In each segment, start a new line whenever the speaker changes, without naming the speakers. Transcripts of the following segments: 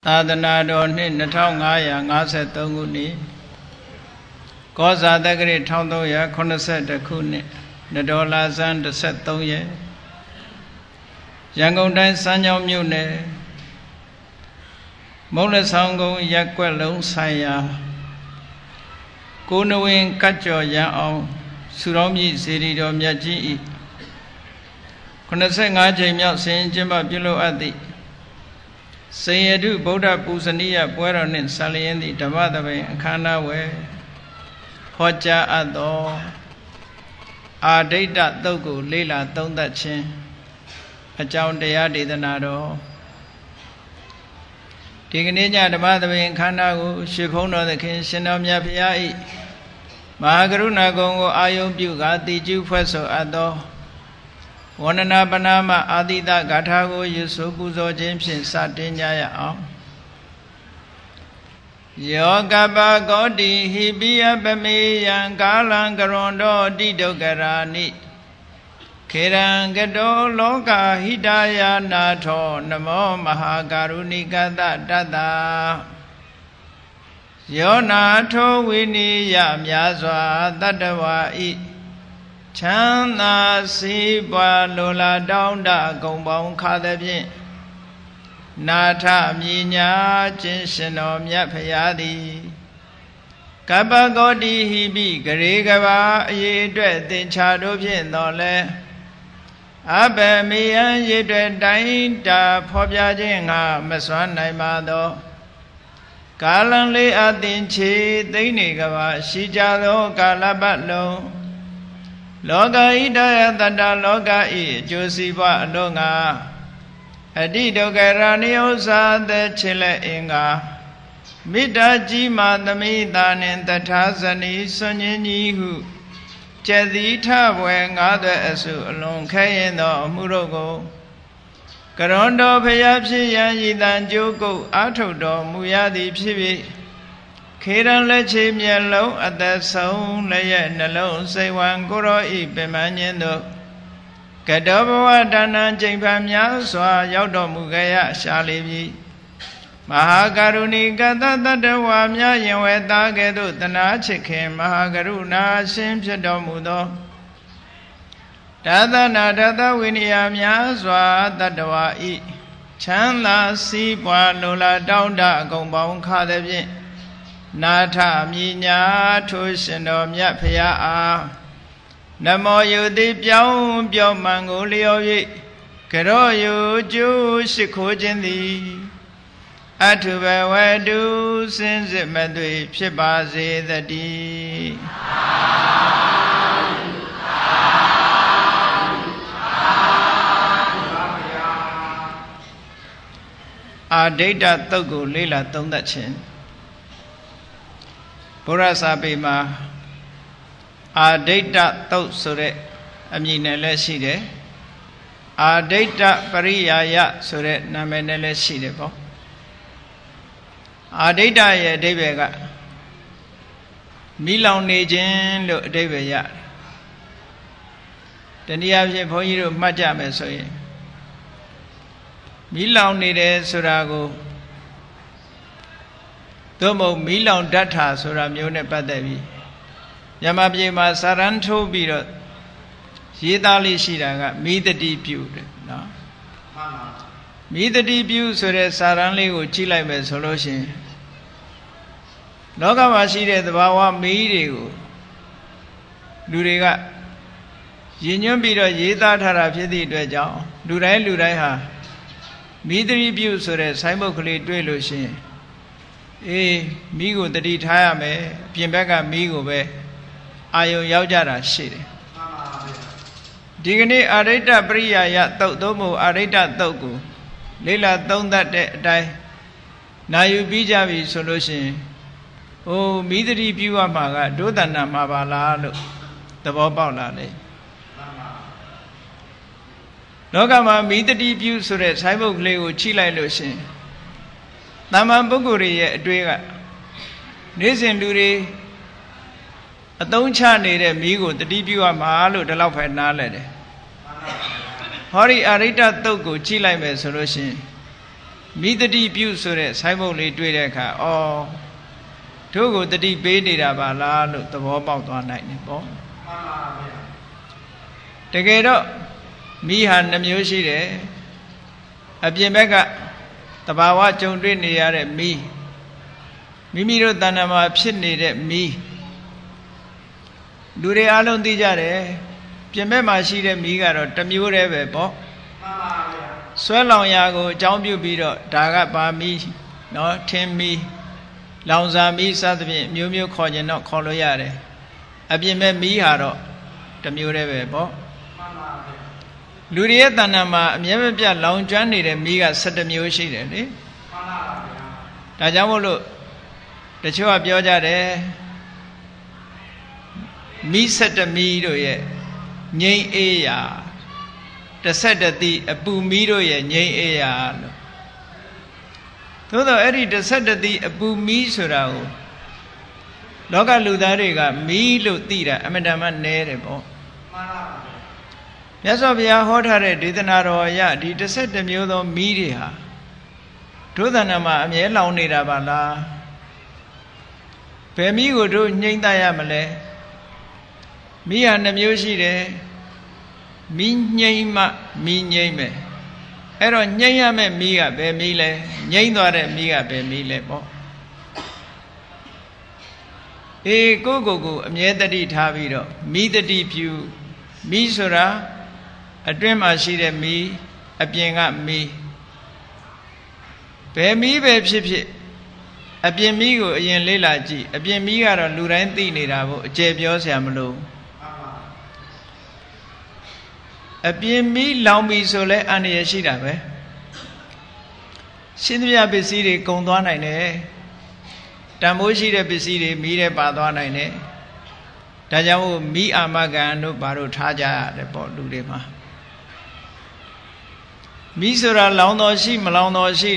သာသနာတော်နှစ်2553ခုနှစ်ကောဇာတက္ကရာ1382ခုနှစ်နဒေါ်လာဇန်13ရက်ရန်ကုန်တိုင်းစမ်းချောင်းမြို့နယ်မုံလက်ဆောင်ကုန်းရက်ကွက်လုံးဆိုင်ရာကိုနဝင်းကတ်ကျော်ရန်အောင်စုတော်မြင့်စေတီတော်မြတ်ကြီး၏85ကြိမ်မြောက်ဆင်ကျင်းပပြုလုပ်အပ်သည့်စေယတုဗုဒ္ဓပူဇနီယပွဲတော်နှင့်ဆက်လျင်းသည့်ဓမ္မသဘင်အခမ်းအနားဝယ်ဟောကြားအပ်သောအာဒိဋ္ဌသုတ်ကိုလေ့လာသုံးသပ်ခြင်းအကြောင်းတရားဒေသနာတော်ဒီကနေ့ညဓမ္မသဘင်အခမ်းအနားကိုရွှေဘုန်းတော်သခင်ရှင်တော်မြတ်ဖရာ၏မဟာကရုဏာကုံကိုအာယုံပြုကာတိကျုဖွဲ့ဆိုအပ်သောဝန္ဒနာပနာမအာတိတဂါထာကိုရွဆိုပူဇော်ခြင်းဖြင့်စတင်ကြရအောင်ယောကပကောတိဟိပိယပမေယံကာလံကရွန်တောတိဒုက္ခရာနိခေရံကတောလောကဟိတယာနာထောနမောမဟာကရုဏိကတတတ္တယောနာထောဝိနိယမြာစွာတတ္တဝါဤချမ်းသာစီးပွားလိုလားတောင်းတဂုံပေါင်းခါသဖြင့်နာထမြညာခြင်းရှင်တော်မြတ်ဖရာသည်ကပ္ပကောတိဟိပိဂရေကဘာအရေးအတွက်သင်္ချာတို့ဖြင့်တော်လဲအဘမေယံရေအတွက်တိုင်းတာဖော်ပြခြင်းငါမစွမ်းနိုင်ပါသောကာလံလေးအသင်ချေသိနေကဘာရှိကြသောကာလပတ်လုံးလောကဣဒယတတလောကဤအကျိုးစီးပွားအလုံးငါအတိဒုက္ခရဏိဥ္စာသက်ချစ်လက်အင်္ဂါမေတ္တာကြီးမာသမိတာနှင့်တထာဇနီစွန်ញင်းကြီးဟုကျက်သီထဘွယ်ငါးသွဲအစုအလွန်ခဲရင်သောအမှုတို့ကိုကရွန်တော်ဖျားဖြစ်ရန်ရည်တန်ကြိုးကုပ်အာထုတ်တော်မူရသည်ဖြစ်၍ခေရန်လက်ချေမျက်လုံးအသက်ဆုံးလည်းရဲ့နှလုံးစိတ်ဝံကိုရောဤပင်မခြင်းတို့ကတောဘဝဒါနံချိန်ဖန်များစွာရောက်တော်မူကြရရှာလေပြီမဟာကရုဏီကတတတ္တဝါများယင်ဝဲသားကဲ့သို့တနာချစ်ခင်မဟာကရုဏာရှင်ဖြစ်တော်မူသောဒါသနာဒသဝိနည်းများစွာတတ္တဝါဤချမ်းသာစီးပွားလိုလားတောင်းတအကုန်ပေါင်းခါသည်ဖြင့်နာထမြညာထိုရှင်တော်မြတ်ဖရာအားနမောယုတိပြောင်းပြောမှန်ကိုလျော်၍ကရောယုကျိုးရှိခိုးခြင်းသည်အထုဘဝတုစင်စစ်မသွေဖြစ်ပါစေသတည်းအာဒိဋ္ဌသုတ်ကိုလေ့လာသုံးသပ်ခြင်းဘုရားစာပေမှာအာဒိဋ္ဌသုတ်ဆိုတဲ့အမည်နဲ့လည်းရှိတယ်အာဒိဋ္ဌပရိယာယဆိုတဲ့နာမည်နဲ့လည်းရှိတယ်ပေါ့အာဒိဋ္ဌရဲ့အဓိပ္ပာယ်ကမိလောင်နေခြင်းလို့အဓိပ္ပာယ်ရတယ်တနည်းအားဖြင့်ဘုန်းကြီးတို့မှတ်ကြမယ်ဆိုရင်မိလောင်နေတယ်ဆိုတာကိုသို့မဟုတ်မီးလောင်တတ်တာဆိုတာမျိုးနဲ့ပတ်သက်ပြီးမြန်မာပြည်မှာစာရန်ထိုးပြီးတော့ရေးသားလေးရှိတာကမိသတိပြုတယ်နော်မိသတိပြုဆိုတဲ့စာရန်လေးကိုကြည့်လိုက်မယ်ဆိုလို့ရှိရင်လောကမှာရှိတဲ့သဘာဝမီးတွေကိုလူတွေကရည်ညွှန်းပြီးတော့ရေးသားထားတာဖြစ်သည့်အတွက်ကြောင့်လူတိုင်းဟာမိသတိပြုဆိုတဲ့ဆိုင်းဘုတ်ကလေးတွေ့လို့ရှိရင်အေးမိကိုတတိထားရမယ်ပြင်ဘက်ကမိကိုပဲအာယုံရောက်ကြတာရှိတယ်ဒီကနေ့အာဒိဋ္ဌပရိယာယသုတ်သို့မဟုတ်အာဒိဋ္ဌသုတ်ကိုလေ့လာသုံးသပ်တဲ့အတိုင်းနာယူပြီးကြပြီဆိုလို့ရှိရင်အိုးမိသတိပြုရမှာကဒုသနာမှာပါလားလို့သဘောပေါက်လာလေလောကမှာမိသတိပြုဆိုတဲ့ဆိုင်းဘုတ်ကလေးကိုချိလိုက်လို့ရှိရင်တမန်ပုဂ္ဂိုလ်ရဲ့အတွေ့ကနေ့စဉ်လူတွေအသုံးချနေတဲ့မိကိုတတိပြုရမှာလို့ဒီလောက်ပဲနားလဲတယ်ဟောဒီအာရိတ္တသုတ်ကိုကြည့်လိုက်မယ်ဆိုလို့ရှိရင်မိတတိပြုဆိုတဲ့ဆိုင်းဘုတ်လေးတွေ့တဲ့အခါတို့ကိုတတိပေးနေတာပါလားလို့သဘောပေါက်သွားနိုင်တယ်ပေါ့တကယ်တော့မိဟာနှမျိုးရှိတယ်အပြင်ဘက်ကတဘာဝကြုံတွေ့နေရတဲ့မိမိတို့တဏ္ဍာမှာဖြစ်နေတဲ့မိလူတွေအလုံးသိကြတယ်ပြင်ဘက်မှာရှိတဲ့မိကတော့တစ်မျိုးတည်းပဲပေါ့ဆွဲလောင်ရာကိုအကြောင်းပြုပြီးတော့ဒါကပါမိနော်ထင်းမိလောင်စာမိစသဖြင့်မျိုးမျိုးခေါ်ရင်တော့ခေါ်လို့ရတယ်အပြင်မဲ့မိဟာတော့တစ်မျိုးတည်းပဲပေါ့လူတွေရဲ့တဏ္ဍာမှာအမြဲမပြတ်လောင်ကျွမ်းနေတဲ့မိက17မျိုးရှိတယ်လေဒါကြောင့်မို့လို့တချို့ကပြောကြတယ်မိ17မိတို့ရဲ့ငြိမ်းအေးရာ17တိအပူမိတို့ရဲ့ငြိမ်းအေးရာလို့သို့တော့အဲ့ဒီ17တိအပူမိဆိုတာကိုလောကလူသားတွေကမိလို့သိတာအမှန်တမ်းနည်းတယ်ပေါ့မြတ်စွာဘုရားဟောထားတဲ့ဒေသနာတော်အရဒီ17မျိုးသောမိတွေဟာဒုသနာမှာအမြဲလောင်နေတာပါလားဘယ်မိကိုတို့ညှိမ့်တတ်ရမလဲမိဟာ2မျိုးရှိတယ်မိညှိမ့်မှမိညှိမ့်မယ်အဲ့တော့ညှိမ့်ရမယ့်မိကဘယ်မိလဲညှိမ့်သွားတဲ့မိကဘယ်မိလဲပေါ့ကိုကိုအမြဲတတိထားပြီးတော့မိတတိပြုမိဆိုတာအတွင်းမှာရှိတဲ့မိအပြင်ကမိဘယ်မိပဲဖြစ်ဖြစ်အပြင်မိကိုအရင်လေ့လာကြည့်အပြင်မိကတော့လူတိုင်းသိနေတာပေါ့အကျယ်ပြောစရာမလိုအပြင်မိလောင်ပြီဆိုလဲအန္တရာယ်ရှိတာပဲရှင်းသမျှပစ္စည်းတွေကုန်သွားနိုင်တယ်တန်ဖိုးရှိတဲ့ပစ္စည်းတွေမိတဲ့ပါသွားနိုင်တယ်ဒါကြောင့်မို့မိအာမခံတို့ဘာလို့ထားကြရတယ်ပေါ့လူတွေမှာမိဆိုတာလောင်တော်ရှိမလောင်တော်ရှိ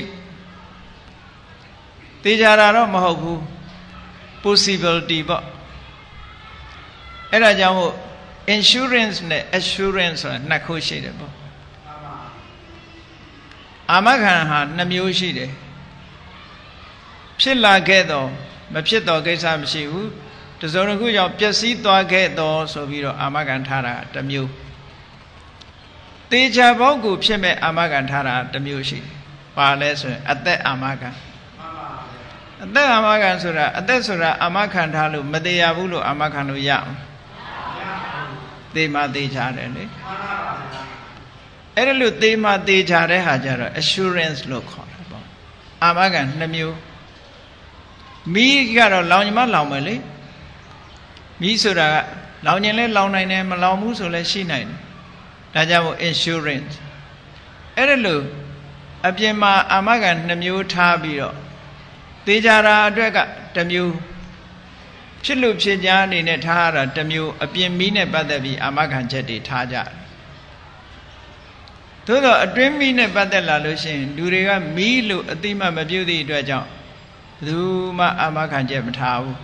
သိကြတာတော့မဟုတ်ဘူး possibility ပေါ့အဲ့ဒါကြောင့်မို့ insurance နဲ့ assurance ဆိုတာနှစ်ခုရှိတယ်ပေါ့အာမခံဟာ2မျိုးရှိတယ်ဖြစ်လာခဲ့တော့မဖြစ်တော့ကိစ္စမရှိဘူးတစုံတစ်ခုကြောင့်ပျက်စီးသွားခဲ့တော့ဆိုပြီးတော့အာမခံထားတာ1မျိုးသေချာပေါက်ကိုဖြစ်မဲ့အာမခံထားတာ1မျိုးရှိတယ်ပါလဲဆိုရင်အသက်အာမခံအသက်အာမခံဆိုတာအသက်ဆိုတာအာမခံထားလို့မသေးရဘူးလို့အာမခံလို့ရအောင်သေမှသေချာတယ်လေအဲ့ဒါလို့သေမှသေချာတဲ့ဟာကြတော့ assurance လို့ခေါ်တယ်ပေါ့အာမခံ2မျိုးမိကတော့လောင်ညီမလောင်မယ်လေမိဆိုတာကလောင်ကျင်လဲလောင်နိုင်တယ်မလောင်ဘူးဆိုလဲရှိနိုင်တယ်ဒါကြောင့်မို့ insurance အဲ့ဒါလို့အပြင်မှာအာမခံ2မျိုးထားပြီးတော့သေချာတာအတွက်က1မျိုးဖြစ်လို့ဖြစ်ကြအနေနဲ့ထားရတာ1မျိုးအပြင်မိနဲ့ပတ်သက်ပြီးအာမခံချက်တွေထားကြတယ်သို့တော့အတွင်းမိနဲ့ပတ်သက်လာလို့ရှိရင်လူတွေကမိလို့အတိမမပြုတ်သည့်အတွက်ကြောင့်ဘယ်သူမှအာမခံချက်မထားဘူး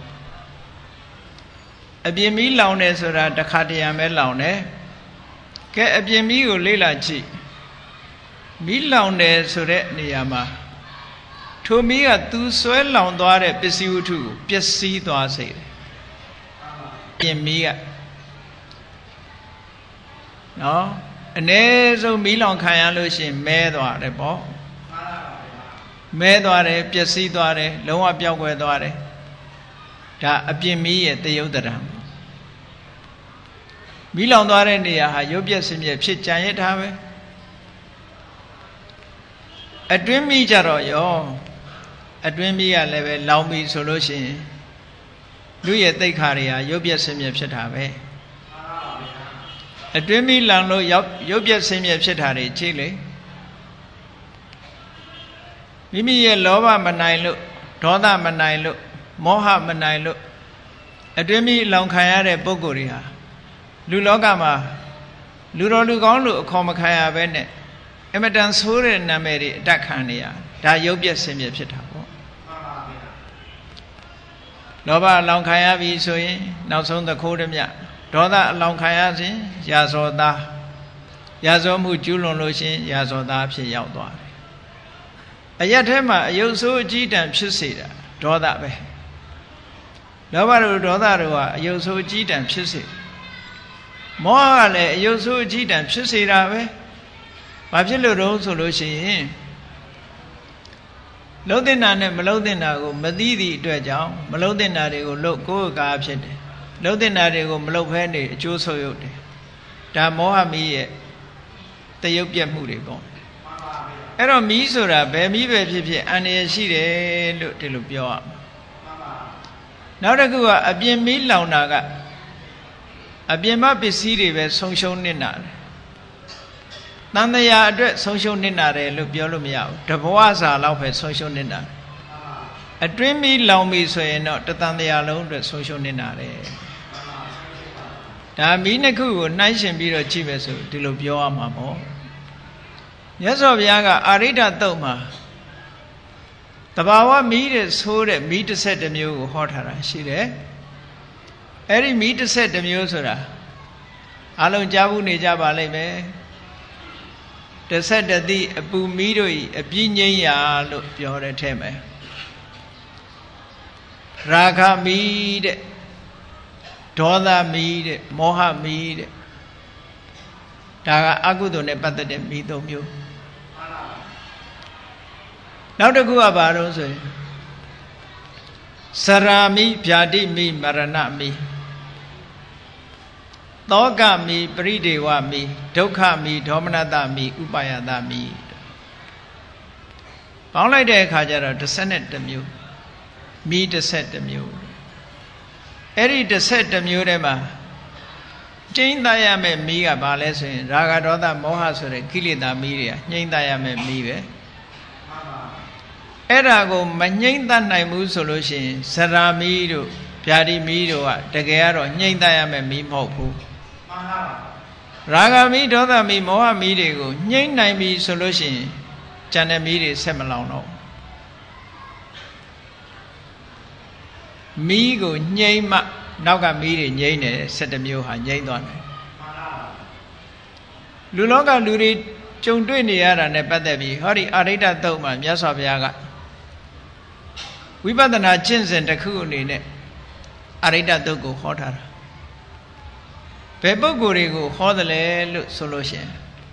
အပြင်မိလောင်တယ်ဆိုတာတစ်ခါတရံပဲလောင်တယ်ကဲအပြင်မိကိုလေ့လာကြည့်မိလောင်တယ်ဆိုတဲ့နေရာမှာထိုမိကသူဆွဲလောင်သွားတဲ့ပစ္စည်းဝတ္ထုကိုပျက်စီးသွားစေတယ်ပြင်မိကနော်အ ਨੇ ဆုံးမိလောင်ခံရလို့ရှိရင်မဲသွားတယ်ပေါ့မဲသွားတယ်ပျက်စီးသွားတယ်လုံးဝပျောက်ကွယ်သွားတယ်ဒါအပြင်မိရဲ့တယုတ်တရံမိလောင်သွားတဲ့နေရာဟာရုပ်ပျက်စင်ပြက်ဖြစ်ကြံရထားပဲအတွင်းမိကြတော့ရောအတွင်းမိကလည်းပဲလောင်ပြီဆိုလို့ရှိရင်လူရဲ့သိက္ခာတွေဟာရုပ်ပျက်စင်ပြက်ဖြစ်တာပဲအတွင်းမိလောင်လို့ရုပ်ပျက်စင်ပြက်ဖြစ်တာတွေကြည့်လေမိမိရဲ့လောဘမနိုင်လို့ဒေါသမနိုင်လို့မောဟမနိုင်လို့အတွင်းမိလောင်ခံရတဲ့ပုဂ္ဂိုလ်တွေဟာလူလောကမှာလူတော်လူကောင်းလို့အခေါ်မခံရဘဲနဲ့အမတန်ဆိုးတဲ့နာမည်တွေအတက်ခံနေရဒါရုပ်ပျက်ဆင်းပျက်ဖြစ်တာပေါ့လောဘအလောင်ခံရပြီဆိုရင်နောက်ဆုံးသခိုးဓမြဒေါသအလောင်ခံရစဉ်ရာဇောသားရာဇောမှုကျူးလွန်လို့ရှိရင်ရာဇောသားဖြစ်ရောက်သွားတယ်အရက်ထဲမှာအယုတ်ဆိုးအကြီးတန်းဖြစ်စေတာဒေါသပဲလောဘတို့ဒေါသတို့ဟာအယုတ်ဆိုးအကြီးတန်းဖြစ်စေမောဟကလည်းအယုတ်ဆိုးအကြီးတန်းဖြစ်စေတာပဲဘာဖြစ်လို့တော့ဆိုလို့ရှိရင်လုံးတင်တာနဲ့မလုံးတင်တာကိုမသိသည့်အတွက်ကြောင့်မလုံးတင်တာတွေကိုလုပ်ကိုယ်ကားဖြစ်တယ်လုံးတင်တာတွေကိုမလုပ်ဖဲနေအကျိုးဆုပ်ယုတ်တယ်ဒါမောဟမီးရဲ့တရုပ်ပြတ်မှုတွေပေါ့အဲ့တော့မီးဆိုတာဘယ်မီးပဲဖြစ်ဖြစ်အန္တရာယ်ရှိတယ်လို့ဒီလိုပြောရမှာနောက်တစ်ခုကအပြင်မီးလောင်တာကအပြင်မပစ္စည်းတွေပဲဆုံးရှုံးနေတာတန်တရားအတွက်ဆုံးရှုံးနေတာတယ်လို့ပြောလို့မရဘူးတဘဝစာလောက်ပဲဆုံးရှုံးနေတာအတွင်းမီးလောင်ပြီဆိုရင်တော့တတန်တရားလုံးအတွက်ဆုံးရှုံးနေတာတယ်ဒါမီးနှစ်ခုကိုနှိုင်းရှင်ပြီးတော့ကြည့်ပဲဆိုဒီလိုပြောရမှာပေါ့မြတ်စွာဘုရားကအာရိဒ္ဓတုတ်မှာတဘာဝမီးတဲ့ဆိုးတဲ့မီး11မျိုးကိုဟောထားတာရှိတယ်အဲ့ဒီမီး11မျိုးဆိုတာအလုံးကြားဘူးနေကြပါလိမ့်မယ်11တိအပူမီးတို့ဤအပြည့်ငြိမ်းရာလို့ပြောတဲ့ထဲမှာရာဂမီးတဲ့ဒေါသမီးတဲ့မောဟမီးတဲ့ဒါကအကုသိုလ်နဲ့ပတ်သက်တဲ့မီး၃မျိုးနောက်တစ်ခုကဘာလို့ဆိုရင်စရာမိဗျာတိမိမရဏမိသောကမိပရိဒေဝမိဒုက္ခမိဒေါမနတမိဥပါယတမိပေါင်းလိုက်တဲ့အခါကျတော့12မျိုးမိ12မျိုးအဲ့ဒီ12မျိုးထဲမှာကျိန်းသားရမယ့်မိကဘာလဲဆိုရင်ရာဂဒေါသမောဟဆိုတဲ့ကိလေသာမိတွေကညှိမ့်သားရမယ့်မိပဲအဲ့ဒါကိုမညှိမ့်သားနိုင်ဘူးဆိုလို့ရှိရင်စရာမိတို့ဗျာတိမိတို့ကတကယ်ကတော့ညှိမ့်သားရမယ့်မိမဟုတ်ဘူးရာဂမိဒေါသမိမောဟမိတွေကိုညှိမ့်နိုင်ပြီဆိုလို့ရှိရင်ဉာဏ်နဲ့မိတွေဆက်မလောင်တော့မိကိုညှိမ့်မှနောက်ကမိတွေငြိမ့်တယ်17မျိုးဟာငြိမ့်သွားတယ်လူလောကလူတွေကြုံတွေ့နေရတာနဲ့ပတ်သက်ပြီးဟောဒီအာရိဒ္ဓတုတ်မှာမြတ်စွာဘုရားကဝိပဿနာကျင့်စဉ်တစ်ခုအနေနဲ့အာရိဒ္ဓတုတ်ကိုဟောထားတာဘယ်ပုဂ္ဂိုလ်တွေကိုဟောတယ်လဲလို့ဆိုလို့ရှိရင်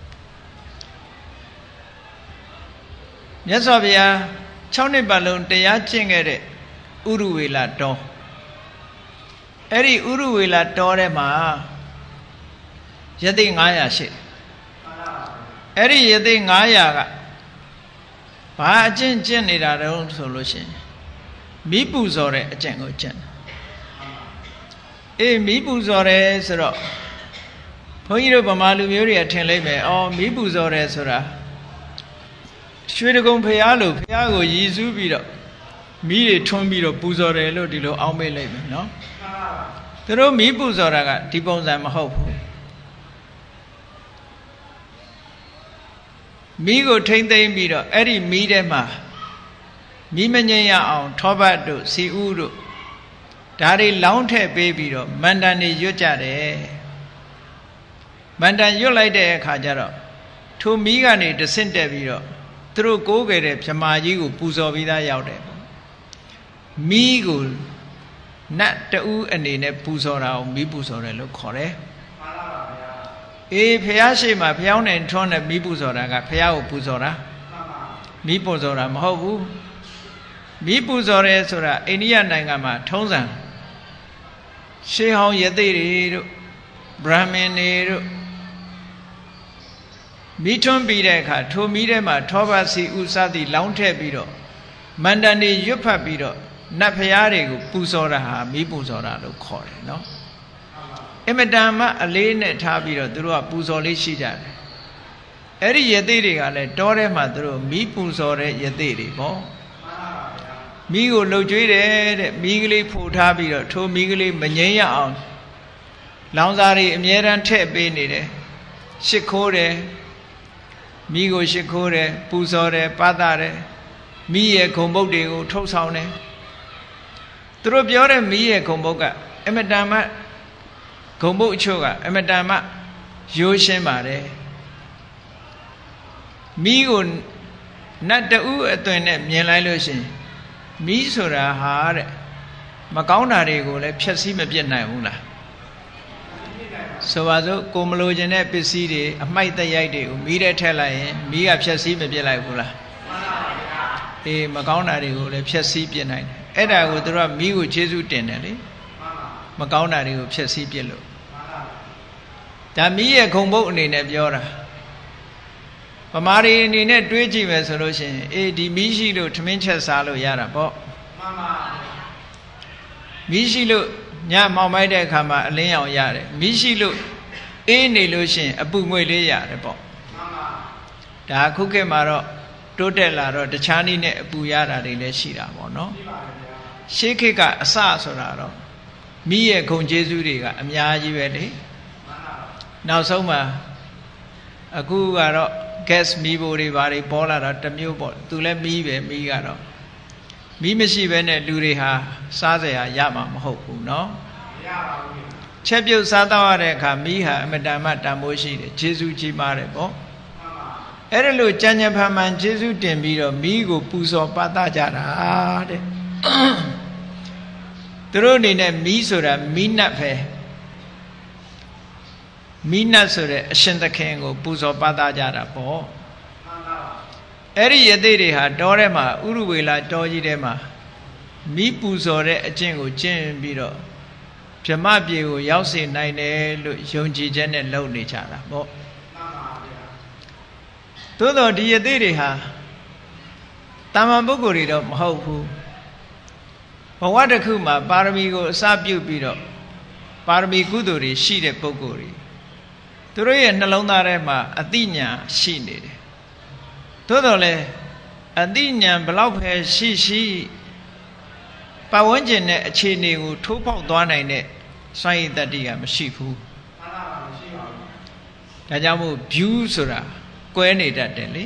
မြတ်စွာဘုရား6နှစ်ပတ်လုံးတရားကျင့်ခဲ့တဲ့ဥရဝေလတောအဲ့ဒီဥရဝေလတောထဲမှာယသိ900ရှိအဲ့ဒီယသိ900ကဘာအကျင့်ကျင့်နေတာတုံးဆိုလို့ရှိရင်မိပူဇော်တဲ့အကျင့်ကိုကျင့်အေးမိပူဇော်တယ်ဆိုတော့ဘုန်းကြီးတို့ဗမာလူမျိုးတွေကထင်လိုက်မယ်အော်မိပူဇော်တယ်ဆိုတာရွှေတကုံဖျားလို့ဖျားကိုရည်စူးပြီးတော့မိတွေထွန်းပြီးတော့ပူဇော်တယ်လို့ဒီလိုအောက်မေ့လိုက်မယ်နော်သူတို့မိပူဇော်တာကဒီပုံစံမဟုတ်ဘူးမိကိုထိမ့်သိမ့်ပြီးတော့အဲ့ဒီမိထဲမှာမိမငြိမ်းရအောင်ထောပတ်တို့စီဥတို့ဒါတွေလောင်းထည့်ပေးပြီးတော့မန္တန်တွေရွတ်ကြတယ်မန္တန်ရွတ်လိုက်တဲ့အခါကျတော့ထိုမိကနေတဆင့်တက်ပြီးတော့သူတို့ကိုးခဲ့တဲ့မြမာကြီးကိုပူဇော်ပြီးသားရောက်တယ်မိကိုနတ်တူအနေနဲ့ပူဇော်တာကိုမိပူဇော်တယ်လို့ခေါ်တယ်မှန်ပါဗျာအေးဖះရှိမှဖះနဲ့ထွန်းနဲ့မိပူဇော်တာကဖះကိုပူဇော်တာမှန်ပါမိပူဇော်တာမဟုတ်ဘူးမိပူဇော်တယ်ဆိုတာအိန္ဒိယနိုင်ငံမှာထုံးစံရှေးဟောင်းယသိတွေတို့ဗြဟ္မဏ်တွေတို့မိထွန်းပြီးတဲ့အခါထိုမိထဲမှာထောပတ်စီဥစသည်လောင်းထည့်ပြီးတော့မန္တန်တွေရွတ်ဖတ်ပြီးတော့နတ်ဖျားတွေကိုပူဇော်တာဟာမိပူဇော်တာလို့ခေါ်တယ်နော်အမတန်မှအလေးနဲ့ထားပြီးတော့သူတို့ကပူဇော်လေးရှိကြတယ်အဲ့ဒီယသိတွေကလည်းတောထဲမှာသူတို့မိပူဇော်တဲ့ယသိတွေပေါ့မိကိုလှုပ်ကြွေးတယ်တဲ့မိကလေးဖို့ထားပြီးတော့ထိုမိကလေးမငြိမ်းရအောင်လောင်စာတွေအမြဲတမ်းထည့်ပေးနေတယ်ရှ िख ိုးတယ်မိကိုရှ िख ိုးတယ်ပူဇော်တယ်ပသတယ်မိရဲ့ဂုံပုတ်တွေကိုထုတ်ဆောင်တယ်သူတို့ပြောတဲ့မိရဲ့ဂုံပုတ်ကအမတန်မှဂုံပုတ်အချို့ကအမတန်မှရိုးရှင်းပါတယ်မိကိုနတ်တူအသွင်နဲ့မြင်လိုက်လို့ရှိရင်မီးဆိုတာဟာတဲ့မကောင်းတာတွေကိုလည်းဖြည့်ဆည်းမပြစ်နိုင်ဘူးလားဆိုပါစို့ကိုမလိုချင်တဲ့ပစ္စည်းတွေအမိုက်တရိုက်တွေကိုမီးထဲထည့်လိုက်ရင်မီးကဖြည့်ဆည်းမပြစ်လိုက်ဘူးလားအေးမကောင်းတာတွေကိုလည်းဖြည့်ဆည်းပြစ်နိုင်တယ်အဲ့ဒါကိုသူတို့ကမီးကိုကျေးဇူးတင်တယ်လေမကောင်းတာတွေကိုဖြည့်ဆည်းပြစ်လို့ဒါမီးရဲ့ခုံပုတ်အနေနဲ့ပြောတာဗမာတွေအနေနဲ့တွေးကြည့်မယ်ဆိုလို့ရှိရင်အေးဒီမီးရှိလို့ထမင်းချက်စားလို့ရတာပေါ့မီးရှိလို့ညမောင်မိုက်တဲ့အခါမှာအလင်းရောင်ရတယ်မီးရှိလို့အေးနေလို့ရှိရင်အပူငွေ့လေးရတယ်ပေါ့ဒါခုခေတ်မှာတော့တိုးတက်လာတော့တခြားနည်းနဲ့အပူရတာတွေလည်းရှိတာပေါ့နော်ရှေးခေတ်ကအစဆိုတာတော့မီးရဲ့ဂုဏ်ကျေးဇူးတွေကအများကြီးပဲလေနောက်ဆုံးမှာအခုကတော့ gas မီးဖိုတွေဘာတွေပေါ်လာတော့တစ်မျိုးပေါ့သူလည်းမီးပဲမီးကတော့မီးမရှိဘဲနဲ့လူတွေဟာစားစရာရမှာမဟုတ်ဘူးเนาะမရပါဘူးချက်ပြုတ်စားတော့ရတဲ့အခါမီးဟာအမတန်မှတန်ဖိုးရှိတယ်ကျေးဇူးကြီးမားတယ်ပေါ့အဲ့ဒါလို့ကြံ့ကြံ့ဖန်ဖန်ကျေးဇူးတင်ပြီးတော့မီးကိုပူဇော်ပတ်သားကြတာတဲ့သူတို့အနေနဲ့မီးဆိုတာမီးနတ်ပဲမီးနတ်ဆိုတဲ့အရှင်သခင်ကိုပူဇော်ပတ်သားကြတာပေါ့အဲ့ဒီယသိတွေဟာတောထဲမှာဥရုဝေလတောကြီးထဲမှာမီးပူဇော်တဲ့အကျင့်ကိုကျင့်ပြီးတော့ဗြဟ္မပြေကိုရောက်စေနိုင်တယ်လို့ယုံကြည်ချက်နဲ့လုပ်နေကြတာပေါ့သို့တော့ဒီယသိတွေဟာတာမန်ပုဂ္ဂိုလ်တွေတော့မဟုတ်ဘူးဘဝတစ်ခုမှာပါရမီကိုအစပြုပြီးတော့ပါရမီကုသိုလ်တွေရှိတဲ့ပုဂ္ဂိုလ်တွေသူတို့ရဲ့နှလုံးသားထဲမှာအသိဉာဏ်ရှိနေတယ်သို့တော်လည်းအသိဉာဏ်ဘလောက်ပဲရှိပတ်ဝန်းကျင်နဲ့အခြေအနေကိုထိုးဖောက်သွားနိုင်တဲ့စွမ်းရည်တတ္တိကမရှိဘူးဒါကြောင့်မို့ view ဆိုတာကွဲနေတတ်တယ်လေ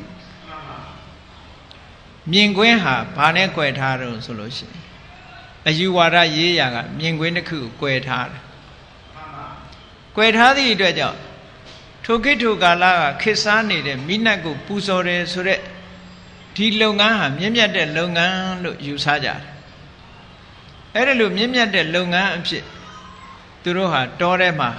မြင်ကွင်းဟာဘာနဲ့ကွဲထားတော့ဆိုလို့ရှိရင်အယူဝါဒရေးရာကမြင်ကွင်းတစ်ခုကိုကွဲထားတယ်ကွဲထားသည့်အတွက်ကြောင့်ထိုခေတ်ထိုကာလကခေတ်စားနေတဲ့မိနတ်ကိုပူဇော်တယ်ဆိုတဲ့ဒီလုပ်ငန်းဟာမြင့်မြတ်တဲ့လုပ်ငန်းလို့ယူဆကြတယ်အဲ့ဒါလို့မြင့်မြတ်တဲ့လုပ်ငန်းအဖြစ်သူတို့ဟာတောထဲမှာ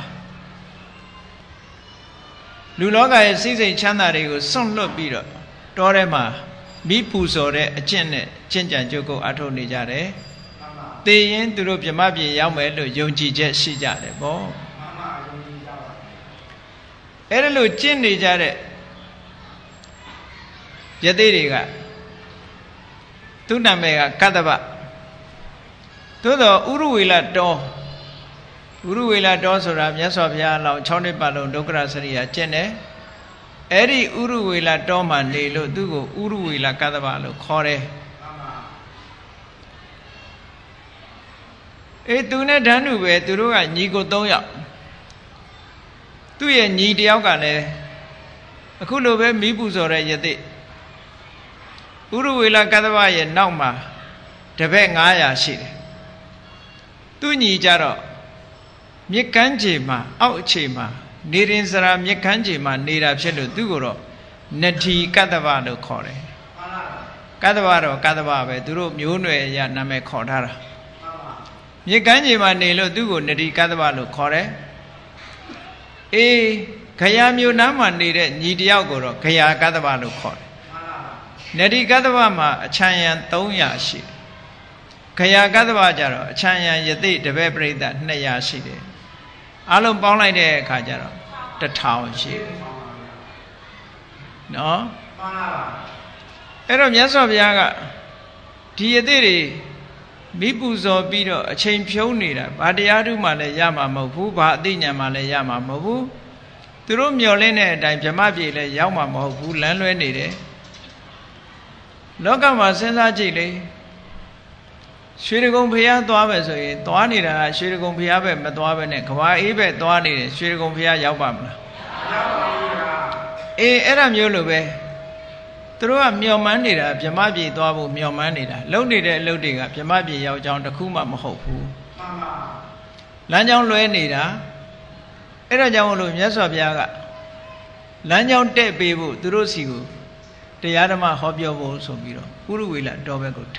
လူလောကရဲ့စိတ်စိတ်ချမ်းသာတွေကိုစွန့်လွတ်ပြီးတော့တောထဲမှာမိပူဇော်တဲ့အကျင့်နဲ့ကျင့်ကြံကြုတ်ကုတ်အထောက်နေကြတယ်သေရင်သူတို့ဗြဟ္မပြေရောက်မယ်လို့ယုံကြည်ချက်ရှိကြတယ်ပေါ့အဲ့ဒါလို့ကျင့်နေကြတဲ့ယသိတွေကသူ့နာမည်ကကတ္တဗသို့တော့ဥရုဝေလတောဆိုတာမြတ်စွာဘုရားလောင်6နှစ်ပတ်လုံးဒုက္ခရစရိယာကျင့်တယ်အဲ့ဒီဥရုဝေလတောမှာနေလို့သူ့ကိုဥရုဝေလကတ္တဗလို့ခေါ်တယ်အေးသူနဲ့ဓာနုပဲသူတို့ကညီကို3ယောက်သူ့ရဲ့ညီတယောက်ကလည်းအခုလိုပဲမိပူဇော်တဲ့ယသိဥရုဝေလကတ္တဗရဲ့နောက်မှာတပည့်900ရှိတယ်သူညီကြတော့မြစ်ကမ်းခြေမှာအောက်အခြေမှာနေရင်စရာမြစ်ကမ်းခြေမှာနေတာဖြစ်လို့သူ့ကိုတော့နတိကတ္တဗလို့ခေါ်တယ်ကတ္တဗတော့ကတ္တဗပဲသူတို့မျိုးနွယ်ရနာမည်ခေါ်ထားတာမြစ်ကမ်းခြေမှာနေလို့သူ့ကိုနတိကတ္တဗလို့ခေါ်တယ်အေးခရာမျိုးနားမှာနေတဲ့ညီတယောက်ကိုတော့ခရာကတ္တဗလို့ခေါ်တယ်နတိကတ္တဗမှာအချမ်းရံ300ရှိတယ်ခရာကတ္တဗကြတော့အချမ်းရံယသိတပည့်ပရိသတ်200ရှိတယ်အလုံးပေါင်းလိုက်တဲ့အခါကျတော့1000ရှိတယ်နော်အဲ့တော့မြတ်စွာဘုရားကဒီယသိတွေမိပူဇော်ပြီးတော့အချိန်ဖြုံးနေတာဘာတရားထုမှလည်းရမှာမဟုတ်ဘူးဘာအသိဉာဏ်မှလည်းရမှာမဟုတ်ဘူးသူတို့မျောလင်းတဲ့အတိုင်းဗြဟ္မပြေလည်းရောက်မှာမဟုတ်ဘူးလမ်းလွဲနေတယ်လောကမှာစဉ်းစားကြည့်လေရွှေတကုံဖျားသွားပဲဆိုရင်သွားနေတာကရွှေတကုံဖျားပဲမသွားပဲနဲ့ကဘာအေးပဲသွားနေတယ်ရွှေတကုံဖျားရောက်ပါမလားရောက်ပါဘူးဗျာအေးအဲ့ဒါမျိုးလိုပဲသူတို့ကမျောမှန်းနေတာဗြဟ္မပြေသွားဖို့မျောမှန်းနေတာလုံနေတဲ့အလုပ်တွေကဗြဟ္မပြေရောက်ကြောင်းတခုမှမဟုတ်ဘူးမှန်ပါလမ်းကြောင်းလွဲနေတာအဲ့ဒါကြောင့်လို့မြတ်စွာဘုရားကလမ်းကြောင်းတက်ပေးဖို့သူတို့စီကိုတရားဓမ္မဟောပြောဖို့ဆိုပြီးတော့ဥရုဝေလတော်ဘက်ကို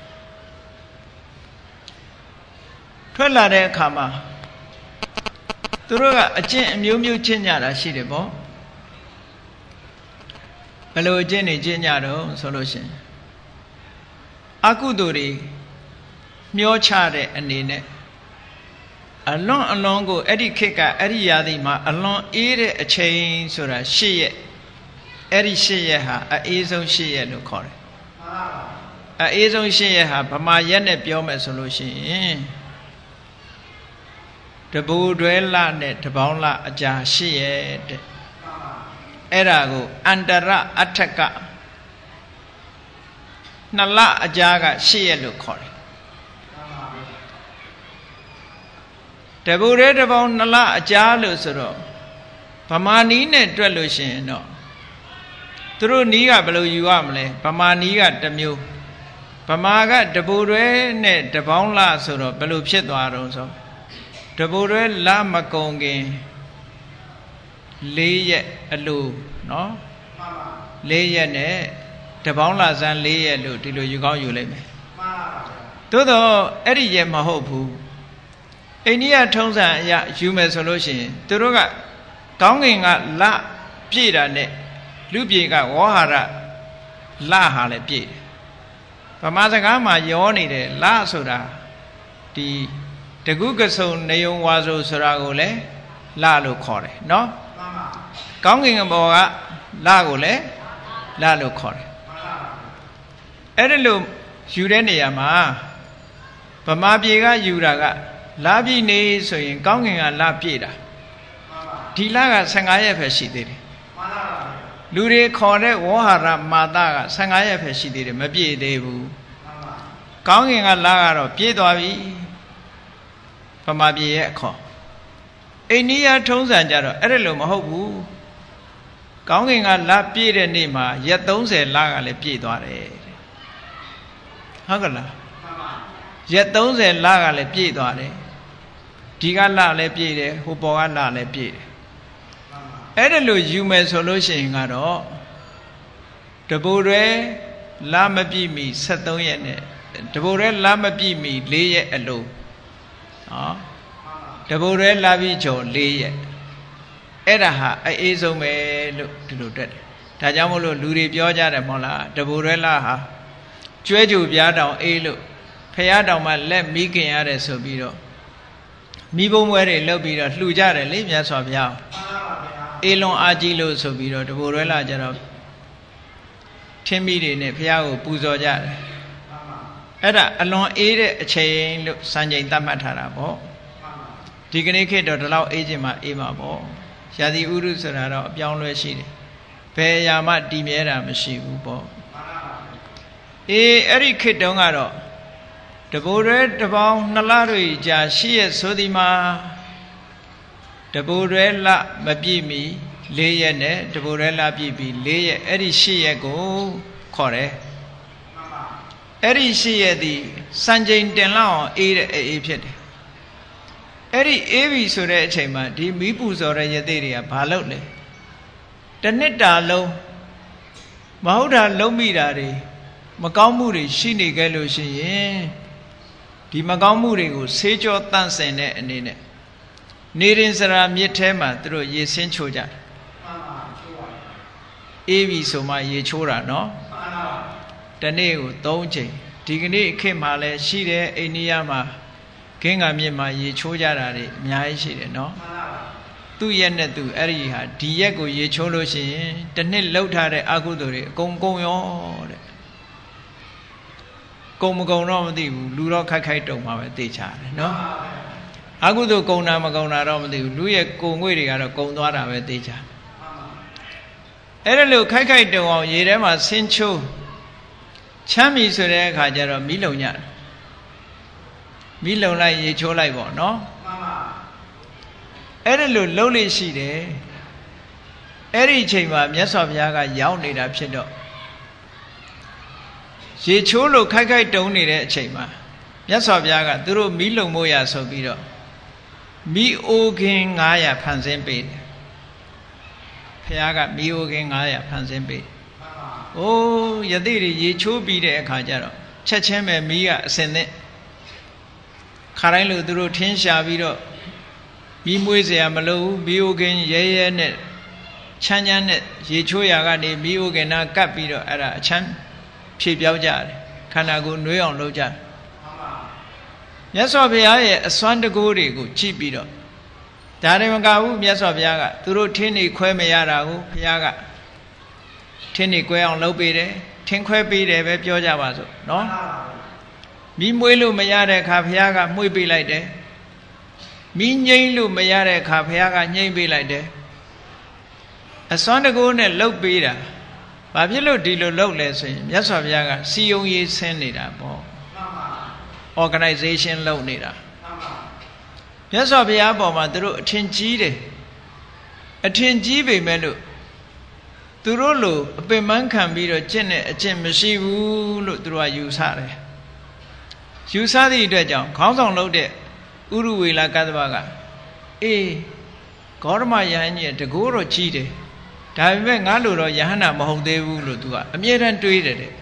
ထွက်လာတဲ့အခါမှာသူတို့ကအကျင့်အမျိုးမျိုးကျင့်ကြတာရှိတယ်ပေါ့ဘယ်လိုအကျင့်တွေကျင့်ကြတော့ဆိုလို့ရှိရင်အကုသိုလ်တွေမျောချတဲ့အနေနဲ့အလွန်အလွန်ကိုအဲ့ဒီခေတ်ကအဲ့ဒီရာသီမှာအလွန်အေးတဲ့အချိန်ဆိုတာ8ရက်အဲ့ဒီ8ရက်ဟာအေးဆုံး8ရက်လို့ခေါ်တယ်အေးဆုံး8ရက်ဟာဗမာရက်နဲ့ပြောမယ်ဆိုလို့ရှိရင်တပူတွဲလနဲ့တပေါင်းလအကြာ8ရက်တဲ့အဲ့ဒါကိုအန္တရအထက်က2လအကြာက8ရက်လို့ခေါ်တယ်တပူရဲတပေါင်း2လအကြာလို့ဆိုတော့ဗမာနီးနဲ့တွက်လို့ရှိရင်တော့သူတို့နီးကဘယ်လိုယူရမလဲဗမာနီးကတစ်မျိုးဗမာကတပူရဲနဲ့တပေါင်းလဆိုတော့ဘယ်လိုဖြစ်သွားတော့ဆိုတပူရဲလမကုန်ခင်4ရက်အလိုနော်4ရက်နဲ့တပေါင်းလဆန်း4ရက်လို့ဒီလိုယူကောင်းယူလိုက်မယ်သို့တော့အဲ့ဒီရက်မဟုတ်ဘူးအိန္ဒိယထုံးစံအရယူမယ်ဆိုလို့ရှိရင်သူတို့ကကောင်းကင်ကလပြည့်တာနဲ့လူပြေကဝေါဟာရလဟာလည်းပြည့်တယ်ဗမာစကားမှာရောနေတယ်လဆိုတာဒီတကုကဆုံနေုံဝါဆိုဆိုတာကိုလည်းလလို့ခေါ်တယ်နော်ကောင်းကင်ဘောကလကိုလည်းလလို့ခေါ်တယ်အဲ့ဒါလို့ယူတဲ့နေရာမှာဗမာပြည်ကယူတာကလပြည့်နေဆိုရင်ကောင်းကင်ကလပြည့်တာဒီလက15ရက်ပဲရှိသေးတယ်လူတွေခေါ်တဲ့ဝေါဟာရမာတက15ရက်ပဲရှိသေးတယ်မပြည့်သေးဘူးကောင်းကင်ကလကတော့ပြည့်သွားပြီဗမာပြည်ရဲ့အခေါ်အိန္ဒိယထုံးစံကြတော့အဲ့ဒါလို့မဟုတ်ဘူးကောင်းကင်ကလပြည့်တဲ့နေ့မှာရက်30လကလည်းပြည့်သွားတယ်ဟုတ်ကလားရက်30လကလည်းပြည့်သွားတယ်ဒီကလလည်းပြည့်တယ်ဟိုပေါ်ကလလည်းပြည့်တယ်အဲ့ဒါလို့ယူမယ်ဆိုလို့ရှိရင်ကတော့တပူရဲလမပြည့်မီ73ရက်နဲ့တပူရဲလမပြည့်မီ4ရက်အလိုနော်တပူရဲလပြီးကျော်4ရက်အဲ့ဒါဟာအေးဆုံးပဲလို့ဒီလိုတက်တယ်ဒါကြောင့်မို့လို့လူတွေပြောကြတယ်မဟုတ်လားတပူရဲလဟာကျွဲကြူပြားတောင်အေးလို့ဖះတောင်မှလက်မိခင်ရတယ်ဆိုပြီးတော့မိဘုံပွဲတွေလုပ်ပြီးတော့လှူကြတယ်လေမြတ်စွာဘုရားအေးလွန်အားကြီးလို့ဆိုပြီးတော့တပူရဲလကြတော့ထင်းမိတွေနဲ့ဖះကိုပူဇော်ကြတယ်အဲ့ဒါအလွန်အေးတဲ့အချိန်လို့စံချိန်သတ်မှတ်ထားတာပေါ့ဒီကနေ့ခေတ်တော့ဒီလောက်အေးခြင်းမှအေးမှာပေါ့ရာသီဥတုဆိုတာတော့အပြောင်းလဲရှိတယ်ဘယ်အရာမှတည်မြဲတာမရှိဘူးပေါ့အဲ့ဒီခေတ်တုန်းကတော့တပူရဲတပေါင်း2လတို့ကြာရှိရဆိုဒီမှာတပူရဲလမပြည့်မီ4ရက်နဲ့တပူရဲလပြည့်ပြီး4ရက်အဲ့ဒီ8ရက်ကိုခေါ်တယ်အဲ့ဒီ8ရက်ဒီစံချိန်တင်လောက်အောင်အေးတဲ့အေးဖြစ်တယ်အဲ့ဒီအေးပြီဆိုတဲ့အချိန်မှာဒီမီးပူဇော်တဲ့ယသိတွေကဘာလုပ်လဲတနှစ်တာလုံးမဟုတ်တာလုံးမိတာတွေမကောင်းမှုတွေရှိနေခဲ့လို့ရှိရင်ဒီမကောင်းမှုတွေကိုဆေးကြောတန့်စင်တဲ့အနေနဲ့နေရင်စရာမြစ်ထဲမှာသူတို့ရေဆင်းချိုးကြတယ်အေးပြီဆိုမှရေချိုးတာနော်တနေ့ကို3ချိန်ဒီကနေ့ခေတ်မှာလည်းရှိတယ်အိန္ဒိယမှာခင်းကမြစ်မှာရေချိုးကြတာတွေအများကြီးရှိတယ်နော်သူ့ရက်နဲ့သူအဲ့ဒီဟာဒီရက်ကိုရေချိုးလို့ရှိရင်တစ်နှစ်လှုပ်ထားတဲ့အကုသိုလ်တွေအကုန်ကုန်ရောတဲ့ကုန်မကုန်တော့မသိဘူးလူတော့ခိုက်ခိုက်တုံမှာပဲသိချတယ်နော်အကုသိုလ်ကုန်တာမကုန်တာတော့မသိဘူးလူရဲ့ကိုငွေတွေကတော့ကုန်သွားတာပဲသိချအဲ့ဒါလို့ခိုက်ခိုက်တုံအောင်ရေထဲမှာဆင်းချိုးချမ်းပြီဆိုတဲ့အခါကျတော့မီးလုံညမီးလုံလိုက်ရေချိုးလိုက်ပေါ့နော်အဲ့ဒါလို့လှုပ်လို့ရှိတယ်အဲ့ဒီအချိန်မှာမြတ်စွာဘုရားကရောက်နေတာဖြစ်တော့ရေချိုးလို့ခိုက်ခိုက်တုံးနေတဲ့အချိန်မှာမြတ်စွာဘုရားကသူတို့မီးလုံမို့ရဆိုပြီးတော့မီးအိုးခင်း900ဖန်ဆင်းပေးတယ်ဘုရားကမီးအိုးခင်း900ဖန်ဆင်းပေးအိုးယသိတွေရေချိုးပြီးတဲ့အခါကျတော့ချက်ချင်းပဲမီးကအစင်နဲ့ခါတိုင်းလို့သူတို့ထင်းရှာပြီးတော့မီးမွေးเสียမလို့မီးအိုကင်းရဲရဲနဲ့ချမ်းချမ်းနဲ့ရေချိုးရာကနေမီးအိုကင်းနာကပ်ပြီးတော့အဲ့ဒါအချမ်းဖြည့်ပြောက်ကြတယ်ခန္ဓာကိုယ်နှွေးအောင်လုပ်ကြတယ်မြတ်စွာဘုရားရဲ့အစွမ်းတကူတွေကိုကြည့်ပြီးတော့ဒါတွေမကဘူးမြတ်စွာဘုရားကသူတို့ထင်းနေခွဲမရတာကိုဘုရားကထင်းနေခွဲအောင်လုပ်ပေးတယ်ထင်းခွဲပေးတယ်ပဲပြောကြပါစို့နော်မီးမွေးလို့မရတဲ့အခါဘုရားကမွေးပေးလိုက်တယ်မီးငိမ့်လို့မရတဲ့အခါဘုရားကငိမ့်ပေးလိုက်တယ်အစွမ်းတကူနဲ့လှုပ်ပေးတာဘာဖြစ်လို့ဒီလိုလှုပ်လဲဆိုရင်မြတ်စွာဘုရားကစီယုံရေးဆင်းနေတာပေါ့organization လုပ်နေတာမြတ်စွာဘုရားပေါ်မှာသူတို့အထင်ကြီးတယ်အထင်ကြီးပေမဲ့လို့သူတို့လိုအပင်ပန်းခံပြီးတော့ကျင့်တဲ့အကျင့်မရှိဘူးလို့သူတို့ကယူဆတယ်ယူဆသည့်အတွက်ကြောင့်ခေါင်းဆောင်လုပ်တဲ့ဥရဝေလကတ္တဗကအေးဂေါတမယဟန်ကြီးတကိုးတော့ကြီးတယ်ဒါပေမဲ့ငါလိုတော့ယဟန္တာမဟုတ်သေးဘူးလို့သူကအမြဲတမ်းတွေးတယ်တဲ့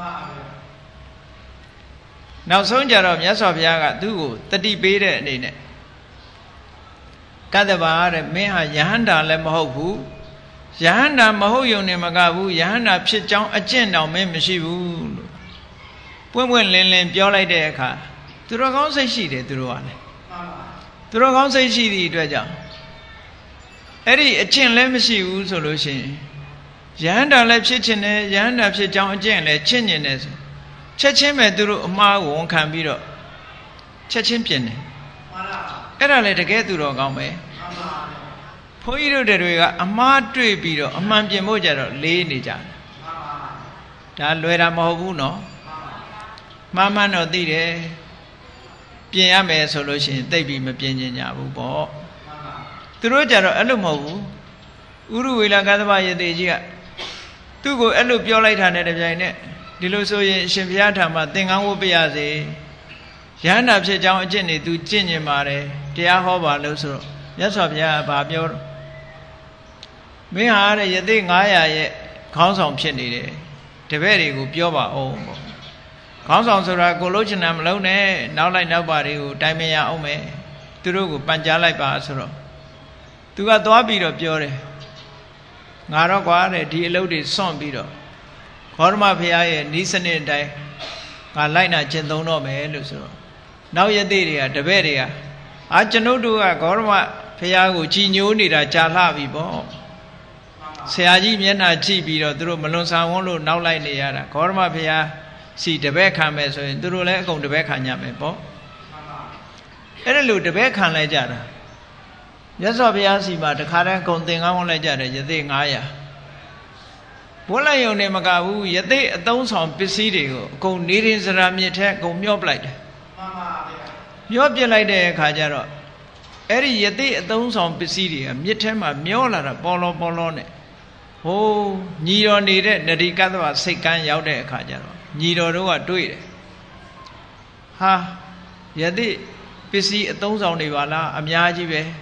နောက်ဆုံးကြတော့မြတ်စွာဘုရားကသူ့ကိုတတိပေးတဲ့အနေနဲ့ကတ္တဗတဲ့မင်းဟာယဟန္တာလည်းမဟုတ်ဘူးယဟန္တာမဟုတ်ယုံနေမကဘူးယဟန္တာဖြစ်ကြောင်းအကျင့်တောင်မင်းမရှိဘူးလို့ပွင့်ပွင့်လင်းလင်းပြောလိုက်တဲ့အခါသူတော်ကောင်းစိတ်ရှိတယ်သူတို့ကလည်းသူတော်ကောင်းစိတ်ရှိသည့်အတွက်ကြောင့်အဲ့ဒီအကျင့်လည်းမရှိဘူးဆိုလို့ရှိရင်ယဟန္တာလည်းဖြစ်ခြင်းနဲ့ယဟန္တာဖြစ်ကြောင်းအကျင့်လည်းချင့်ကျင်တယ်ဆိုချက်ချင်းပဲသူတို့အမှားကိုဝန်ခံပြီးတော့ချက်ချင်းပြင်တယ်အဲ့ဒါလည်းတကယ်သူတော်ကောင်းပဲဘုန်းကြီးတို့တွေကအမှားတွေ့ပြီးတော့အမှန်ပြင်ဖို့ကြတော့လေးနေကြတယ်ဒါလွယ်တာမဟုတ်ဘူးနော်မှန်မှန်တော့သိတယ်ပြင်ရမယ်ဆိုလို့ရှိရင်သိပြီးမပြင်ကျင်ကြဘူးပေါ့သူတို့ကြတော့အဲ့လိုမဟုတ်ဘူးဥရဝေလကတ္တဗယတိကြီးကသူ့ကိုအဲ့လိုပြောလိုက်တာနဲ့တပြိုင်နက်ဒီလိုဆိုရင်အရှင်ဘုရားထာမသင်္ကန်းဝတ်ပြရစေယဟန္တာဖြစ်ကြောင်းအကျင့်နေသူကျင့်ကျင်ပါတယ်တရားဟောပါလို့ဆိုတော့မြတ်စွာဘုရားကဘာပြောတော့မင်းဟာတဲ့ယသိ900ရဲ့ခေါင်းဆောင်ဖြစ်နေတယ်တပည့်တွေကိုပြောပါအောင်ပေါ့ခေါင်းဆောင်ဆိုတာကိုလုံးချင်တာမလုံးနဲ့နောက်လိုက်နောက်ပါတွေကိုတိုင်ပင်ရအောင်မယ်သူတို့ကိုပန်ကြားလိုက်ပါဆိုတော့သူကသွားပြီးတော့ပြောတယ်ငါတော့ကွာတဲ့ဒီအလုပ်တွေစွန့်ပြီးတော့ဂေါတမဘုရားရဲ့ဤစနစ်အတိုင်းငါလိုက်နာကျင့်သုံးတော့မယ်လို့ဆိုတော့နောက်ယသိတွေကတပည့်တွေကကျွန်ုပ်တို့ကဂေါတမဘုရားကိုကြည်ညိုနေတာကြာလှပြီပေါ့ဆရာကြီးမျက်နှာကြည့်ပြီးတော့သူတို့မလွန်ဆန်ဝန်းလို့နောက်လိုက်နေရတာဂေါတမဘုရားစီတပည့်ခံမယ်ဆိုရင်သူတို့လည်းအကုန်တပည့်ခံကြမယ်ပေါ့အဲ့ဒါလို့တပည့်ခံလိုက်ကြတာမြတ်စွာဘုရားစီမှာတခါတည်းအကုန်သင်္ကန်းဝတ်လိုက်ကြတယ်ယသိ900ဘုလိုက်ယုံနေမကဘူးယသိအသုံးဆောင်ပစ္စည်းတွေကိုအကုန်နေရင်စရာမြစ်ထဲအကုန်မျောပလိုက်တယ်မှန်ပါဗျာမျောပြလိုက်တဲ့အခါကျတော့အဲ့ဒီယသိအသုံးဆောင်ပစ္စည်းတွေကမြစ်ထဲမှာမျောလာတာပေါ်လောနဲ့ဟိုးညီတော်နေတဲ့နဒီကတ္တဗစိတ်ကန်းရောက်တဲ့အခါကျတော့ညီတော်တို့ကတွေ့တယ်ဟာယသိပစ္စည်းအသုံးဆောင်တွေပါလားအများကြီးပဲ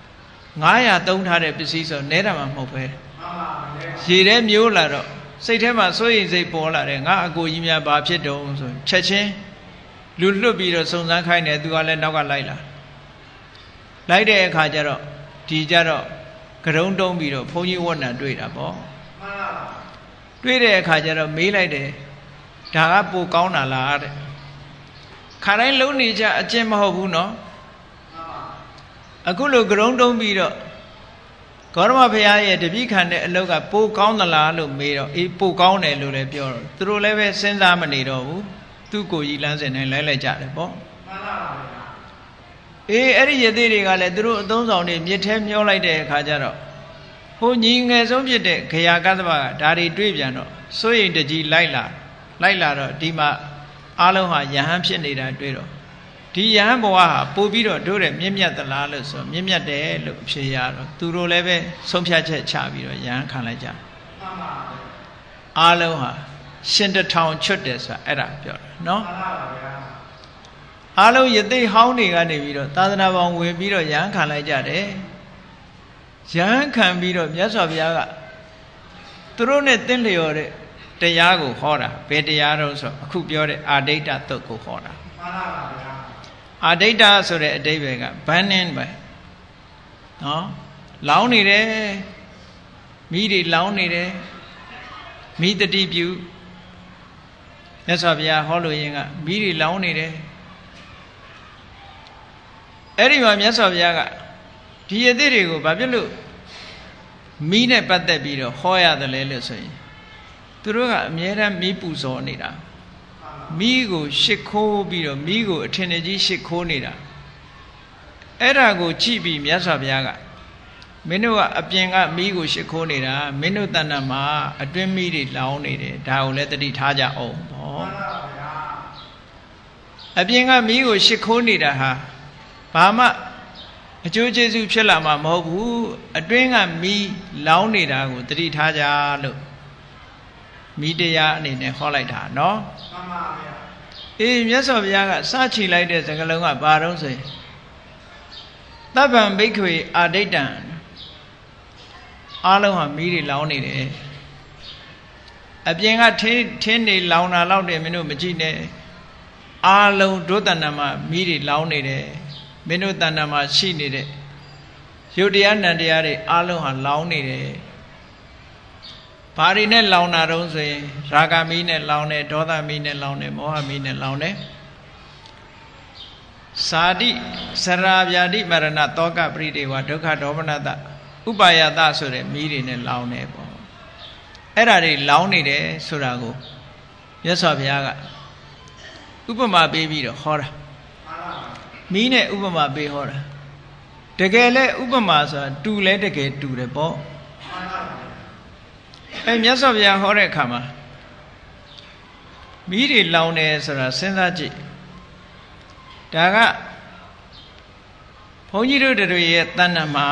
900သုံးထားတဲ့ပစ္စည်းဆိုနဲတာမှမဟုတ်ပဲရေထဲမျိုးလာတော့စိတ်ထဲမှာစိုးရိမ်စိတ်ပေါ်လာတယ်ငါအကိုကြီးများဘာဖြစ်တုံးဆိုချက်ချင်းလူလွတ်ပြီးတော့စုံစမ်းခိုင်းတယ်သူကလည်းနောက်ကလိုက်လာလိုက်တဲ့အခါကျတော့ဒီကြတော့ကရုံတုံးပြီးတော့ဘုန်းကြီးဝတ်နာတွေ့တာပေါ့တွေ့တဲ့အခါကျတော့မေးလိုက်တယ်ဒါကပိုကောင်းတာလားတဲ့ခါတိုင်းလုံးနေကြအကျင့်မဟုတ်ဘူးနော်အခုလိုကရုံတုံးပြီးတော့ဂေါတမဘုရားရဲ့တပည့်ခံတဲ့အလုပ်ကပိုကောင်းသလားလို့မေးတော့အေးပိုကောင်းတယ်လို့လည်းပြောတော့သူတို့လည်းပဲစဉ်းစားမနေတော့ဘူးသူ့ကိုယ်ကြီးလမ်းစဉ်နဲ့လိုက်ကြတယ်ပေါ့မှန်ပါပါအေးအဲ့ဒီယသိတွေကလည်းသူတို့အသုံးဆောင်တွေမြစ်ထဲမျောလိုက်တဲ့အခါကျတော့ဟိုညီငယ်ဆုံးဖြစ်တဲ့ခရာကတ္တဗကဒါတွေတွေ့ပြန်တော့စိုးရိမ်တကြီးလိုက်လာတော့ဒီမှာအားလုံးဟာယဟန်ဖြစ်နေတာတွေ့တော့ဒီယဟန်ဘဝဟာပို့ပြီးတော့တို့တဲ့မြင့်မြတ်သလားလို့ဆိုမြင့်မြတ်တယ်လို့ဖြေရတော့သူတို့လည်းပဲဆုံးဖြတ်ချက်ချပြီးတော့ယဟန်ခံလိုက်ကြမှန်ပါအားလုံးဟာရှင်တထောင်ချွတ်တယ်ဆိုတာအဲ့ဒါပြောတာနော်မှန်ပါဗျာအားလုံးယသိဟောင်းတွေကနေပြီးတော့သာသနာပေါင်းဝင်ပြီးတော့ယဟန်ခံလိုက်ကြတယ်ယဟန်ခံပြီးတော့မြတ်စွာဘုရားကသူတို့နဲ့သင်လျော်တဲ့တရားကိုဟောတာဘယ်တရားတော့ဆိုအခုပြောတဲ့အာဒိဋ္ဌတုတ်ကိုဟောတာအာဒိဋ္ဌဆိုတဲ့အဓိပ္ပာယ်က burning ပဲနော်လောင်းနေတယ်မိတွေလောင်းနေတယ်မိတတိပြုမြတ်စွာဘုရားဟောလို့ရင်ကမိတွေလောင်းနေတယ်အဲ့ဒီမှာမြတ်စွာဘုရားကဒီအသည့်တွေကိုဘာဖြစ်လို့မိနဲ့ပတ်သက်ပြီးတော့ဟောရတယ်လဲလို့ဆိုရင်သူတို့ကအမြဲတမ်းမိပူဇော်နေတာမိကိုရှ िख ိုးပြီးတော့မိကိုအထင်ကြီးရှ िख ိုးနေတာအဲ့ဒါကိုကြည့်ပြီးမြတ်စွာဘုရားကမင်းတို့ကအပြင်ကမိကိုရှ िख ိုးနေတာမင်းတို့တဏ္ဍမှာအတွင်းမိတွေလောင်းနေတယ်ဒါကိုလည်းသတိထားကြအောင်ပေါ့အပြင်ကမိကိုရှ िख ိုးနေတာဟာဘာမှအကျိုးကျေးဇူးဖြစ်လာမှာမဟုတ်ဘူးအတွင်းကမိလောင်းနေတာကိုသတိထားကြလို့မိတရားအနေနဲ့ဟောလိုက်တာနော်မှန်ပါဗျာအေးမြတ်စွာဘုရားကစချီလိုက်တဲ့စကားလုံးကဘာတုံးဆိုရင်သဗ္ဗံဘိက္ခွေအာဒိဋ္ဌံအားလုံးဟာမိတွေလောင်းနေတယ်အပြင်ကထင်းနေလောင်းတာလောက်တယ်မင်းတို့မကြည့်နဲ့အားလုံးဒုတဏ္ဏမှာမိတွေလောင်းနေတယ်မင်းတို့တဏ္ဍမှာရှိနေတဲ့ယုတ်တရားနံတရားတွေအားလုံးဟာလောင်းနေတယ်ဘာတွေနဲ့လောင်တာတုံးဆိုရင်ရာဂမီးနဲ့လောင်တယ်ဒေါသမီးနဲ့လောင်တယ်မောဟမီးနဲ့လောင်တယ်သာတိစရာဗျာတိမရဏတောကပရိဒေဝဒုက္ခဒေါမနတဥပါယတဆိုတဲ့မီးတွေနဲ့လောင်တယ်ပေါ့အဲ့ဒါတွေလောင်နေတယ်ဆိုတာကိုမြတ်စွာဘုရားကဥပမာပေးပြီးတော့ဟောတာမီးနဲ့ဥပမာပေးဟောတာတကယ်လဲဥပမာဆိုတာတူလဲတကယ်တူတယ်ပေါ့မြတ်စွာဘုရားဟောတဲ့အခါမှာမိတွေလောင်တယ်ဆိုတာစဉ်းစားကြည့်ဒါကဘုန်းကြီးတို့တွေရဲ့တဏ္ဍမှာ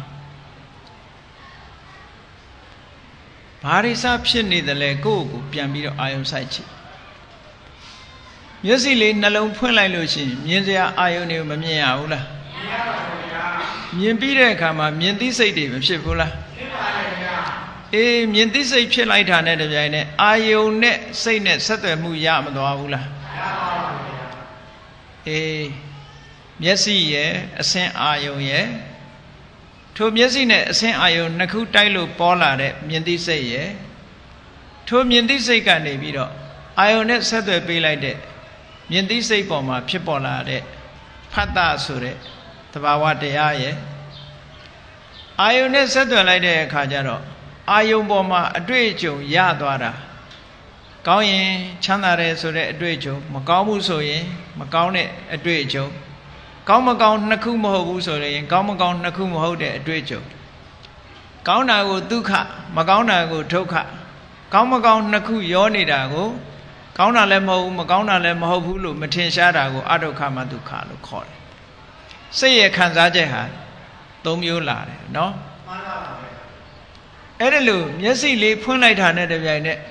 ဘာရိစဖြစ်နေတယ်လဲကိုယ့်ကိုပြန်ပြီးတော့အာယုံစိုက်ကြည့်မျက်စိလေးနှလုံးဖွင့်လိုက်လို့ရှိရင်မြင်စရာအာယုံတွေမမြင်ရဘူးလားမြင်ရပါဘူးဗျာမြင်ပြီးတဲ့အခါမှာမြင်သိစိတ်တွေမဖြစ်ဘူးလားဖြစ်ပါတယ်ဗျာအေးမြင်သိစိတ်ဖြစ်လိုက်တာနဲ့တပြိုင်နက်အာယုံနဲ့စိတ်နဲ့ဆက်သွယ်မှုရမသွားဘူးလားရပါပါဗျာအေးမျက်စိရဲ့အဆင်းအာယုံရဲ့ထိုမျက်စိနဲ့အဆင်းအာယုံနှစ်ခုတိုက်လို့ပေါ်လာတဲ့မြင်သိစိတ်ရဲ့ထိုမြင်သိစိတ်ကနေပြီးတော့အာယုံနဲ့ဆက်သွယ်ပေးလိုက်တဲ့မြင်သိစိတ်ပေါ်မှာဖြစ်ပေါ်လာတဲ့ဖတ်တာဆိုတဲ့သဘာဝတရားရဲ့အာယုံနဲ့ဆက်သွယ်လိုက်တဲ့အခါကျတော့အာယုံပေါ်မှာအတွေ့အကြုံရသွားတာကောင်းရင်ချမ်းသာတယ်ဆိုတဲ့အတွေ့အကြုံမကောင်းဘူးဆိုရင်မကောင်းတဲ့အတွေ့အကြုံကောင်းမကောင်းနှစ်ခုမဟုတ်ဘူးဆိုရင်ကောင်းမကောင်းနှစ်ခုမဟုတ်တဲ့အတွေ့အကြုံကောင်းတာကိုဒုက္ခမကောင်းတာကိုဒုက္ခကောင်းမကောင်းနှစ်ခုရောနေတာကိုကောင်းတာလည်းမဟုတ်ဘူးမကောင်းတာလည်းမဟုတ်ဘူးလို့မထင်ရှားတာကိုအဒုက္ခမဒုက္ခလို့ခေါ်တယ်စိတ်ရဲ့ခံစားချက်ဟာ၃မျိုးလာတယ်နော်မှန်ပါပါအဲ့ဒါလို့မျက်စိလေးဖွင့်လိုက်တာနဲ့တပြိုင်နက်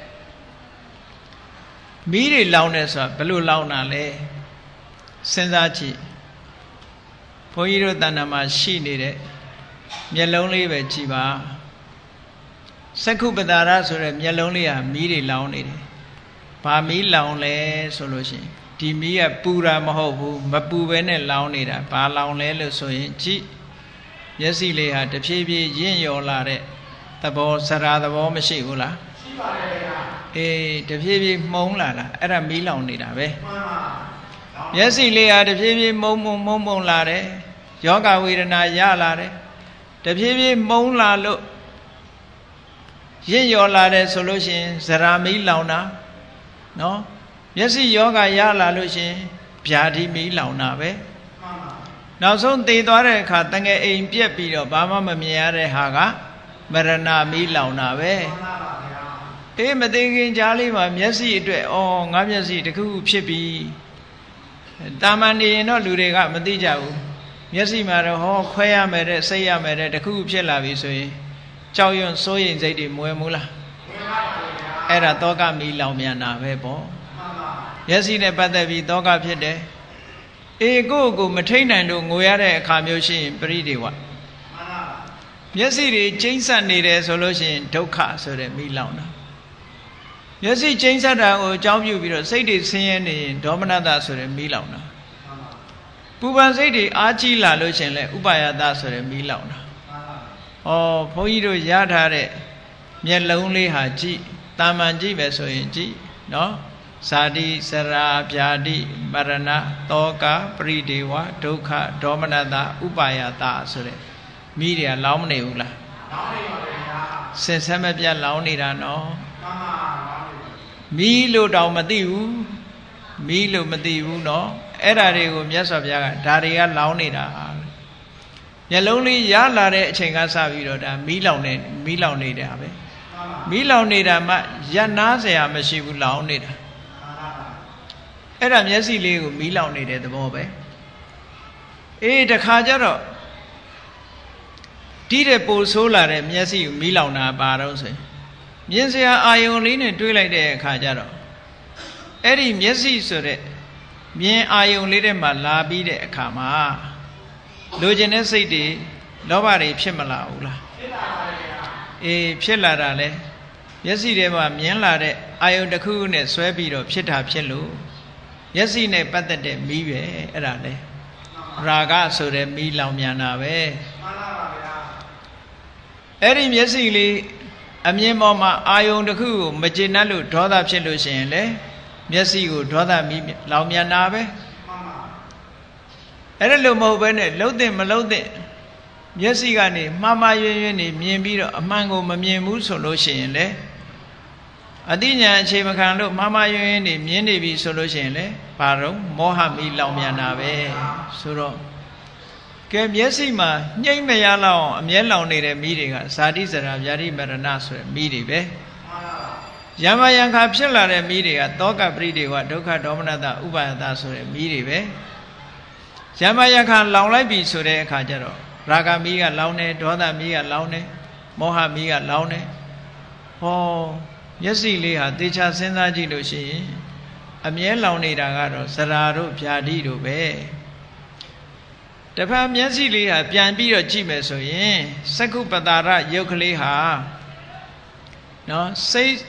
မီးတွေလောင်နေဆိုတာဘယ်လိုလောင်တာလဲစဉ်းစားကြည့်ဘုန်းကြီးတို့တဏ္ဍာမှာရှိနေတဲ့မျက်လုံးလေးပဲကြည့်ပါစက္ခုပတာရဆိုတဲ့မျက်လုံးလေးဟာမီးတွေလောင်နေတယ်ဘာမီးလောင်လဲဆိုလို့ရှိရင်ဒီမီးကပူတာမဟုတ်ဘူးမပူဘဲနဲ့လောင်နေတာဘာလောင်လဲလို့ဆိုရင်ကြည့်မျက်စိလေးဟာတဖြည်းဖြည်းရင့်ရော်လာတဲ့သဘောစရာသဘောမရှိဘူးလားရှိပါတယ်ဗျာအေးတဖြည်းဖြည်းမှုံလာတာအဲ့ဒါမီးလောင်နေတာပဲမှန်ပါမျက်စိလေးဟာတဖြည်းဖြည်းမှုံလာတယ်ယောဂဝေဒနာရလာတယ်တဖြည်းဖြည်းမှုံလာလို့ရင့်ရော်လာတယ်ဆိုလို့ရှိရင်ဇရာမီးလောင်တာနော်မျက်စိယောဂရလာလို့ရှိရင်ဗျာတိမီးလောင်တာပဲမှန်ပါနောက်ဆုံးသေသွားတဲ့အခါတငယ်အိမ်ပြက်ပြီးတော့ဘာမှမမြင်ရတဲ့ဟာကမရဏမီးလောင်တာပဲအေးမသိခင်ကြားလေးမှာမျက်စိအတွက်ဩငါမျက်စိတခုခုဖြစ်ပြီတာမန်နေရင်တော့လူတွေကမသိကြဘူးမျက်စိမှာတော့ဟောခွဲရမယ်တဲ့စိတ်ရမယ်တဲ့တခုခုဖြစ်လာပြီဆိုရင်ကြောက်ရွံ့စိုးရိမ်စိတ်တွေမွေးဘူးလားမွေးပါဘူးဗျာအဲ့ဒါတောကမီးလောင်မြန်တာပဲပေါ့မှန်ပါမျက်စိနဲ့ပတ်သက်ပြီးတောကဖြစ်တယ်အေးကိုယ့်ကိုမထိန်နိုင်လို့ငိုရတဲ့အခါမျိုးရှိရင်ပရိဒေဝမျက်စိတွေကျိန်းဆက်နေတယ်ဆိုလို့ရှိရင်ဒုက္ခဆိုတဲ့မိလောင်တာမျက်စိကျိန်းဆက်တာကိုအကြောင်းပြုပြီးတော့စိတ်တွေဆင်းရဲနေရင်ဒေါမနတဆိုတဲ့မီးလောင်တာပူပန်စိတ်တွေအားကြီးလာလို့ရှင်လဲဥပါယတဆိုတဲ့မီးလောင်တာဩဘုန်းကြီးတို့ရထားတဲ့မျက်လုံးလေးဟာကြည့်တာမန်ကြည့်ပဲဆိုရင်ကြည့်နော်ဇာတိစရာဗျာတိမရဏတောကပရိဒေဝဒုက္ခဒေါမနတဥပါယတဆိုတဲ့မိတွေကလောင်းမနေဘူးလားလောင်းနေပါဗျာစင်ဆက်မပြတ်လောင်းနေတာနော်မှန်ပါမိလို့တောင်မသိဘူးမိလို့မသိဘူးနော်အဲ့ဓာတွေကိုမြတ်စွာဘုရားကဓာတွေကလောင်းနေတာမျက်လုံးလေးရလာတဲ့အချိန်ကစပြီးတော့ဒါမီးလောင်နေတာပဲမီးလောင်နေတာမှရပ်နာစရာမရှိဘူးလောင်နေတာအဲ့ဒါမျက်စိလေးကိုမီးလောင်နေတဲ့သဘောပဲအေးတခါကျတော့ဒီတဲ့ပိုဆိုးလာတဲ့မျက်စိကိုမီးလောင်တာပါတော့ဆိုရင်မြင်စရာအာယုံလေးနဲ့တွေးလိုက်တဲ့အခါကျတော့အဲ့ဒီမျက်စိဆိုတဲ့မြင်အာယုံလေးထဲမှာလာပြီးတဲ့အခါမှာလိုချင်တဲ့စိတ်တွေလောဘတွေဖြစ်မလာဘူးလားဖြစ်လာပါဗျာအေးဖြစ်လာတာလေမျက်စိထဲမှာမြင်လာတဲ့အာယုံတစ်ခုခုနဲ့ဆွဲပြီးတော့ဖြစ်တာဖြစ်လို့မျက်စိနဲ့ပတ်သက်တဲ့မီးပဲအဲ့ဒါလေရာဂဆိုတဲ့မီးလောင်မြန်တာပဲမှန်ပါပါဗျာအဲ့ဒီမျက်စိလေးအမြင်ပေါ်မှာအာယုံတစ်ခုကိုမကျေနပ်လို့ဒေါသဖြစ်လို့ရှိရင်လေမျက်စိကိုဒေါသမီးလောင်မြန်တာပဲမှန်ပါအဲ့ဒါလို့မဟုတ်ဘဲနဲ့လှုပ်တဲ့မလှုပ်တဲ့မျက်စိကနေမှားမှားယွင်းယွင်းနေမြင်ပြီးတော့အမှန်ကိုမမြင်ဘူးဆိုလို့ရှိရင်လေအတိညာအခြေမခံလို့မှားမှားယွင်းယွင်းနေမြင်နေပြီဆိုလို့ရှိရင်လေဘာတော့မောဟမီးလောင်မြန်တာပဲဆိုတော့ကဲမျက်စိမှာညှိမ့်မရလောက်အောင်အမြဲလောင်နေတဲ့မီးတွေကဇာတိစရာဗျာတိမရဏဆိုတဲ့မီးတွေပဲယမယံခါဖြစ်လာတဲ့မီးတွေကတောကပရိဒေဝဒုက္ခဒေါမနတဥပါယတဆိုတဲ့မီးတွေပဲယမယံခါလောင်လိုက်ပြီဆိုတဲ့အခါကျတော့ရာဂမီးကလောင်တယ်ဒေါသမီးကလောင်တယ်မောဟမီးကလောင်တယ်ဟောမျက်စိလေးဟာသေချာစဉ်းစားကြည့်လို့ရှိရင်အမြဲလောင်နေတာကတော့ဇရာတို့ဗျာတိတို့ပဲတဖန်မျက်စိလေးဟာပြန်ပြီးတော့ကြည့်မယ်ဆိုရင်စက္ခုပတာရယုတ်ကလေးဟာနော်စိတ်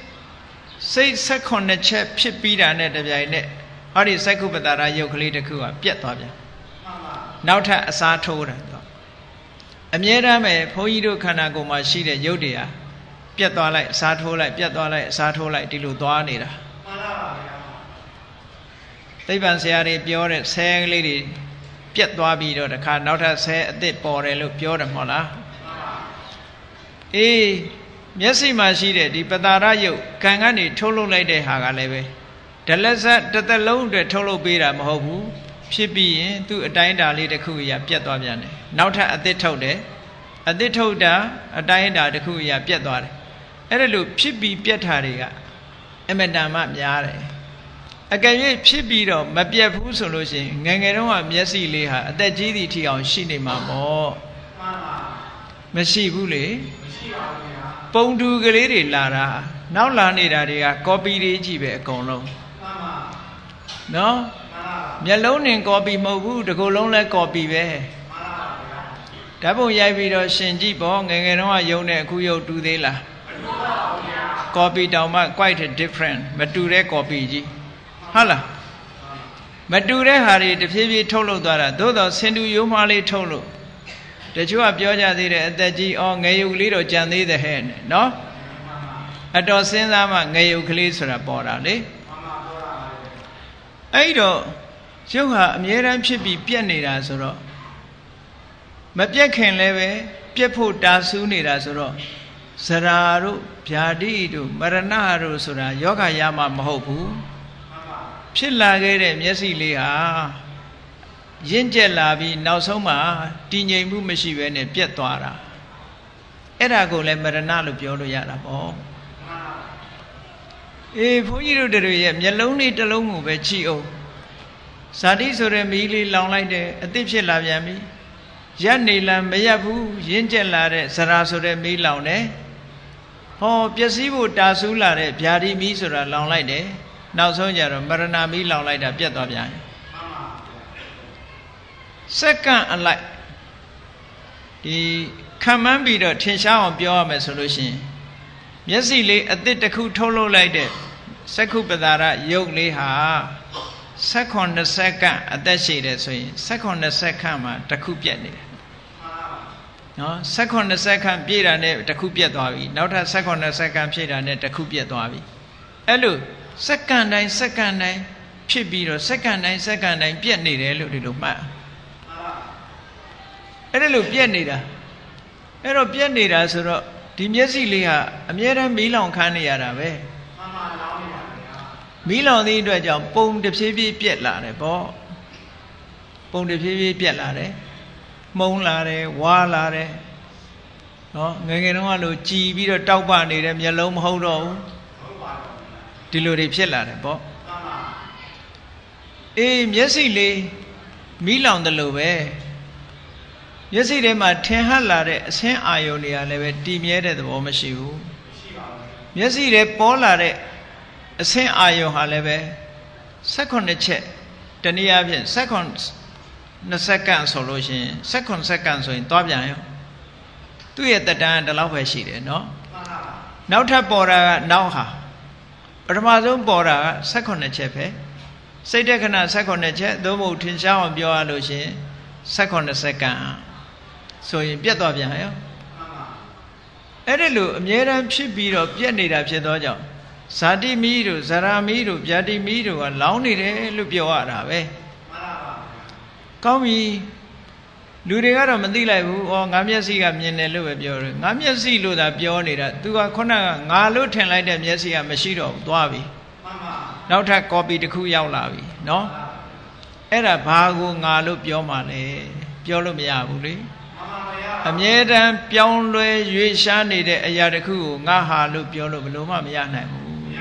16ချက်ဖြစ်ပြီးတာနဲ့တပြိုင်နက်ဟောဒီစက္ခုပတာရယုတ်ကလေးတစ်ခုကပြတ်သွားပြန်နောက်ထပ်အစားထိုးတာအမြဲတမ်းပဲဘုန်းကြီးတို့ခန္ဓာကိုယ်မှာရှိတဲ့ယုတ်တွေဟာပြတ်သွားလိုက်အစားထိုးလိုက်ပြတ်သွားလိုက်အစားထိုးလိုက်ဒီလိုသွားနေတာမှန်ပါပါဗျာသိပ္ပံဆရာတွေပြောတဲ့ဆဲကလေးတွေပြတ်သွားပြီးတော့တခါနောက်ထပ်ဆဲအသစ်ပေါ်တယ်လို့ပြောတယ်မဟုတ်လားအေးမျက်စိမှာရှိတဲ့ဒီပတာရယုတ်ကံကနေထုတ်လုပ်လိုက်တဲ့ဟာကလည်းပဲဒလဇတ်တစ်သက်လုံးအတွက်ထုတ်လုပ်ပေးတာမဟုတ်ဘူးဖြစ်ပြီးရင်သူ့အတိုင်းအတာလေးတစ်ခုအရာပြတ်သွားပြန်တယ်နောက်ထပ်အသစ်ထုတ်တယ်အသစ်ထုတ်တာအတိုင်းအတာတစ်ခုအရာပြတ်သွားတယ်အဲ့ဒါလို့ဖြစ်ပြီးပြတ်တာတွေကအမတန်မှများတယ်အကယ်၍ဖြစ်ပြီးတော့မပြတ်ဘူးဆိုလို့ရှိရင်ငယ်ငယ်တုန်းကမျက်စိလေးဟာအသက်ကြီးသည့်ထိအောင်ရှိနေမှာပေါ့မှန်ပါမရှိဘူးလေမရှိပါဘူးဗျာပုံတူကလေးတွေလာတာနောက်လာနေတာတွေကကော်ပီတွေကြီးပဲအကုန်လုံးမှန်ပါနော်မျက်လုံးနဲ့ကော်ပီမဟုတ်ဘူးတစ်ခုလုံးလဲကော်ပီပဲမှန်ပါဗျာဓာတ်ပုံရိုက်ပြီးတော့ရှင်ကြည့်ပေါ့ငယ်ငယ်တုန်းကယုံတဲ့အခုယုံတူသေးလားမတူပါဘူးဗျာကော်ပီတောင်မှ quite different မတူတဲ့ကော်ပီကြီးဟုတ်လားမတူတဲ့ဟာတွေတဖြည်းဖြည်းထုတ်လုပ်သွားတာသို့တော့စင်တူရိုးမလေးထုတ်လို့တချို့ကပြောကြသေးတယ်အသက်ကြီးငယ်ရုပ်လေးတော့ကြံသေးတယ်ဟဲ့နော်အတော်စဉ်းစားမှငယ်ရုပ်ကလေးဆိုတာပေါ်တာလေအဲ့တော့ရုပ်ဟာအမြဲတမ်းဖြစ်ပြီးပြက်နေတာဆိုတော့မပြက်ခင်လည်းပဲပြက်ဖို့တာဆူးနေတာဆိုတော့ဇရာတို့ဗျာတိတို့မရဏတို့ဆိုတာယောဂရမှာမဟုတ်ဘူးဖြစ်လာခဲ့တဲ့မျက်စိလေးဟာရင့်ကျက်လာပြီးနောက်ဆုံးမှာတည်ငြိမ်မှုမရှိဘဲနဲ့ပြတ်သွားတာအဲ့ဒါကိုလည်းမရဏလို့ပြောလို့ရတာပေါ့အေးဘုန်းကြီးတို့တွေရဲ့မျက်လုံးလေးတစ်လုံးကိုပဲကြည့်အောင်ဇာတိဆိုတဲ့မီးလေးလောင်လိုက်တယ်အသစ်ဖြစ်လာပြန်ပြီရက်နေလားမရက်ဘူးရင့်ကျက်လာတဲ့ဇရာဆိုတဲ့မီးလောင်တယ်ဟောပျက်စီးဖို့တာဆူးလာတဲ့ဗျာဒီမီးဆိုတာလောင်လိုက်တယ်နောက်ဆုံးကြတော့မရဏမီးလောင်လိုက်တာပြတ်သွားပြန်စက္ကန့်အလိုက်ဒီခံမှန်းပြီးတော့ထင်ရှားအောင်ပြောရမယ်ဆိုလို့ရှိရင်မျက်စိလေးအသစ်တစ်ခုထုတ်လုပ်လိုက်တဲ့ Sekhu Padara Yogliha second the second at that shade so second the second ma Takupiani. No, second the second Pira ne Takupia Davi, not a second the second Pira ne Takupia Davi. Hello, second nine, Pibiro, second nine, Piani, little ma. Hello, Pianida. Hello, Pianida, so Dimyasilia, a mere Milan Caniara. Milan the Dwajam, Pong the Pivi Pietlare, Bo Pong the Pivi Pietlare, Monlare, Walare, no, Nangano, G. Vito Taubani, and Yalom Hodo Diluri Pielare, Bo Yesili Milan the Lowe. Yesterday, my Tenhalare, Saint Ionia, never dimiere the Womashu. Yesterday, Polare. Saint Ayo haleve second check Tania second the second solution second so in Tobian 2 at the time the love she did no now tap bora now ha Ramazon bora second chepe say taken a second check the mood in shower of your allusion second so in Pietobian Edilu Mieram should be of Pianida Piedojo Sadi Miru, Zara Miru, Jadi Miru, and Launi Lupiawara. Come, Ludegara Mandila, or Namiasi Gamine Lubio, Namiasi Luda Pionida, Dua Kona, Nalu ten like them, Yesia Machito, Dwavi. Now take copy the Kuya Lavi, no? Era Pagu Nalu Piomale, Piolomia Buli. A Miedan Pionle, Yushani, the Ayadaku, Naha Lupiolo, Luma Miana.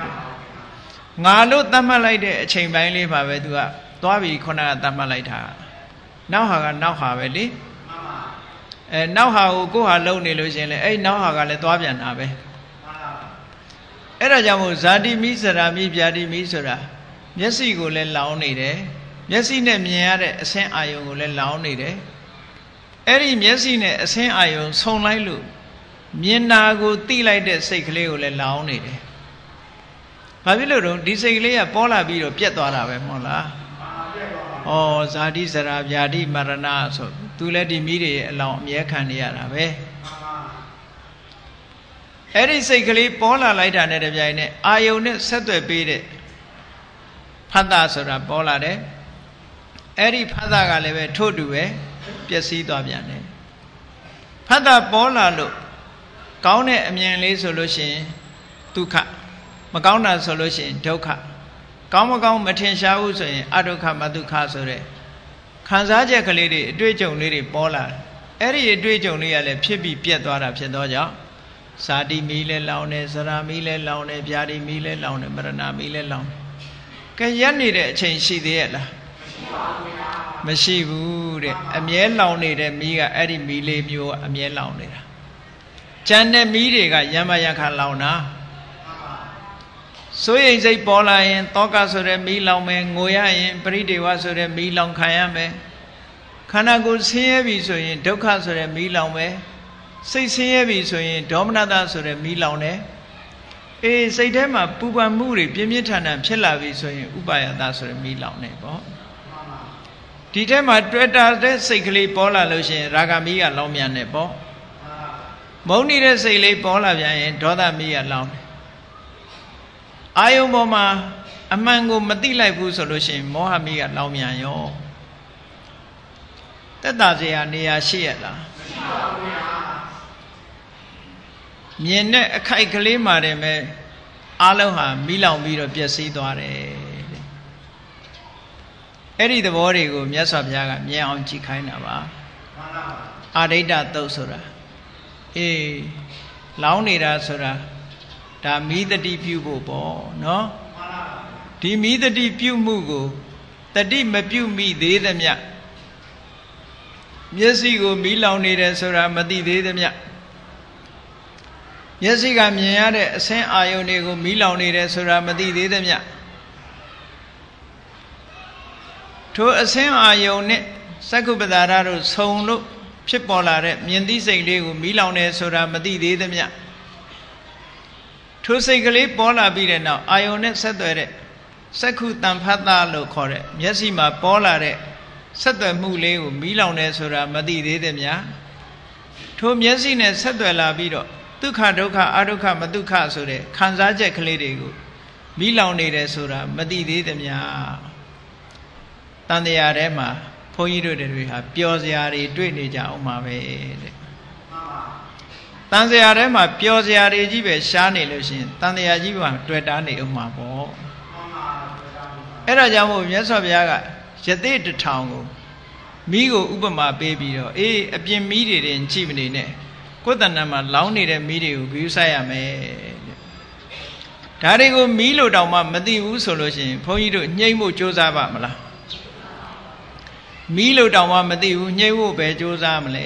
Nalu Tamalite, a chain by Lima Vedua, Dwavi Kona Tamalaita. Now have a and now how go alone illusion, now how a Dwavian Abe. Erajamu Zadi Misera, Mibiadi Misera. Yesi go let launi de. Yesi ne miare, Saint Ayon go let launi de. Eri Yesine, Saint Ayon, son like Lu. Miena go tea like the sacred let launi de. Pavillo, this a polar beer of Pietara Mola. Oh, Zadi Sara, Yadi Marana, so to let the media allow me a candiara. Eri sacredly polar light and a vine, I own it, set to a beat. Panda Sora Pola de Eri Padaga leve Todue, Piasi Daviane. Pada Pola look, Kaune immediately solution to cut. Magauna solution, Doka. Kamagam Matensha was in Adoka Maduka Sore. Kanzaja Kalidi, Dwejo Lady Pola. Eri Dwejo Lia, Pibi Pietwara Piedoja. Sadi Mile Laune, Zara Mile Laune, Piadi Mile Laune, Marana Mile Laune. Can Yanni change she the Ella? Mashivu, a mere laune, Miga, Eddie Mile, Mu, a mere laune. Chanda Midiga, Yamayaka Launa. So is a Pola in Toka Sore Milame, Goya in Pridiwa Sore Milan Kayame. Kanago Sevi so in Doka Sore Milame. Say Sevi so in Dominada Sore Milane. A Saitema Puba Muri, Pimitan, Chelavi so in Ubaya Dasore Milane. Titema Treta de Sikli Pola Lucian, Ragamia Lomian Nebo. Moni de Sele Pola Vian, Doda Mia Lone. Ayomoma, a mango Matila solution, Mohamia Laumiano. That does it near Shiela. Miene a Kaikali Mareme, Aloha, Milan Viro Piasidore. Eddie the Vorigo, Miasabyaga, Mian Chikainava. Adeda Dosura. Eh, Launida Sura. Da me the deep you go, no? Di me the deep you mugo. The deep mapu me de them ya. Yesigo Milan needed Sura Madi de them ya. Yesiga Miare, Saint Ionego, Milan needed Sura Madi de them ya. To a Saint Ione, Sakubadaro, Sono, Chipolare, Miendi Sego, Milan Sura Madi de them ya. ထိုစိတ်ကလေးပေါ်လာပြီးတဲ့နောက်အာယုန်နဲ့ဆက်သွယ်တဲ့စက္ခုတံဖတ်တာလို့ခေါ်တဲ့မျက်စိမှာပေါ်လာတဲ့ဆက်သွယ်မှုလေးကိုမီးလောင်တယ်ဆိုတာမသိသေးတယ်များထိုမျက်စိနဲ့ဆက်သွယ်လာပြီးတော့ဒုက္ခဒုက္ခအဒုက္ခမဒုက္ခဆိုတဲ့ခံစားချက်ကလေးတွေကိုမီးလောင်နေတယ်ဆိုတာမသိသေးတယ်များတန်တရားထဲမှာဘုန်းကြီးတို့တွေဟာပျော်စရာတွေတွေ့နေကြအောင်ပါပဲတဲ့တန်စရာထဲမှာပျော်စရာတွေကြီးပဲရှားနေလို့ရှိရင်တန်တရားကြီးမှာတွေ့တာနေအောင်ပါပေါ့အဲ့ဒါကြောင့်မို့မြတ်စွာဘုရားကယသိတထောင်ကိုမိကိုဥပမာပေးပြီးတော့အေးအပြင်မိတွေတင်ကြည့်မနေနဲ့ကိုယ်တဏ္ဍာမှာလောင်းနေတဲ့မိတွေကိုဂရုစိုက်ရမယ်ဒါတွေကိုမီးလို့တောင်မှမသိဘူးဆိုလို့ရှိရင်ဘုန်းကြီးတို့ညှိမ့်ဖို့ကြိုးစားပါမလားမီးလို့တောင်မှမသိဘူးညှိမ့်ဖို့ပဲကြိုးစားမလဲ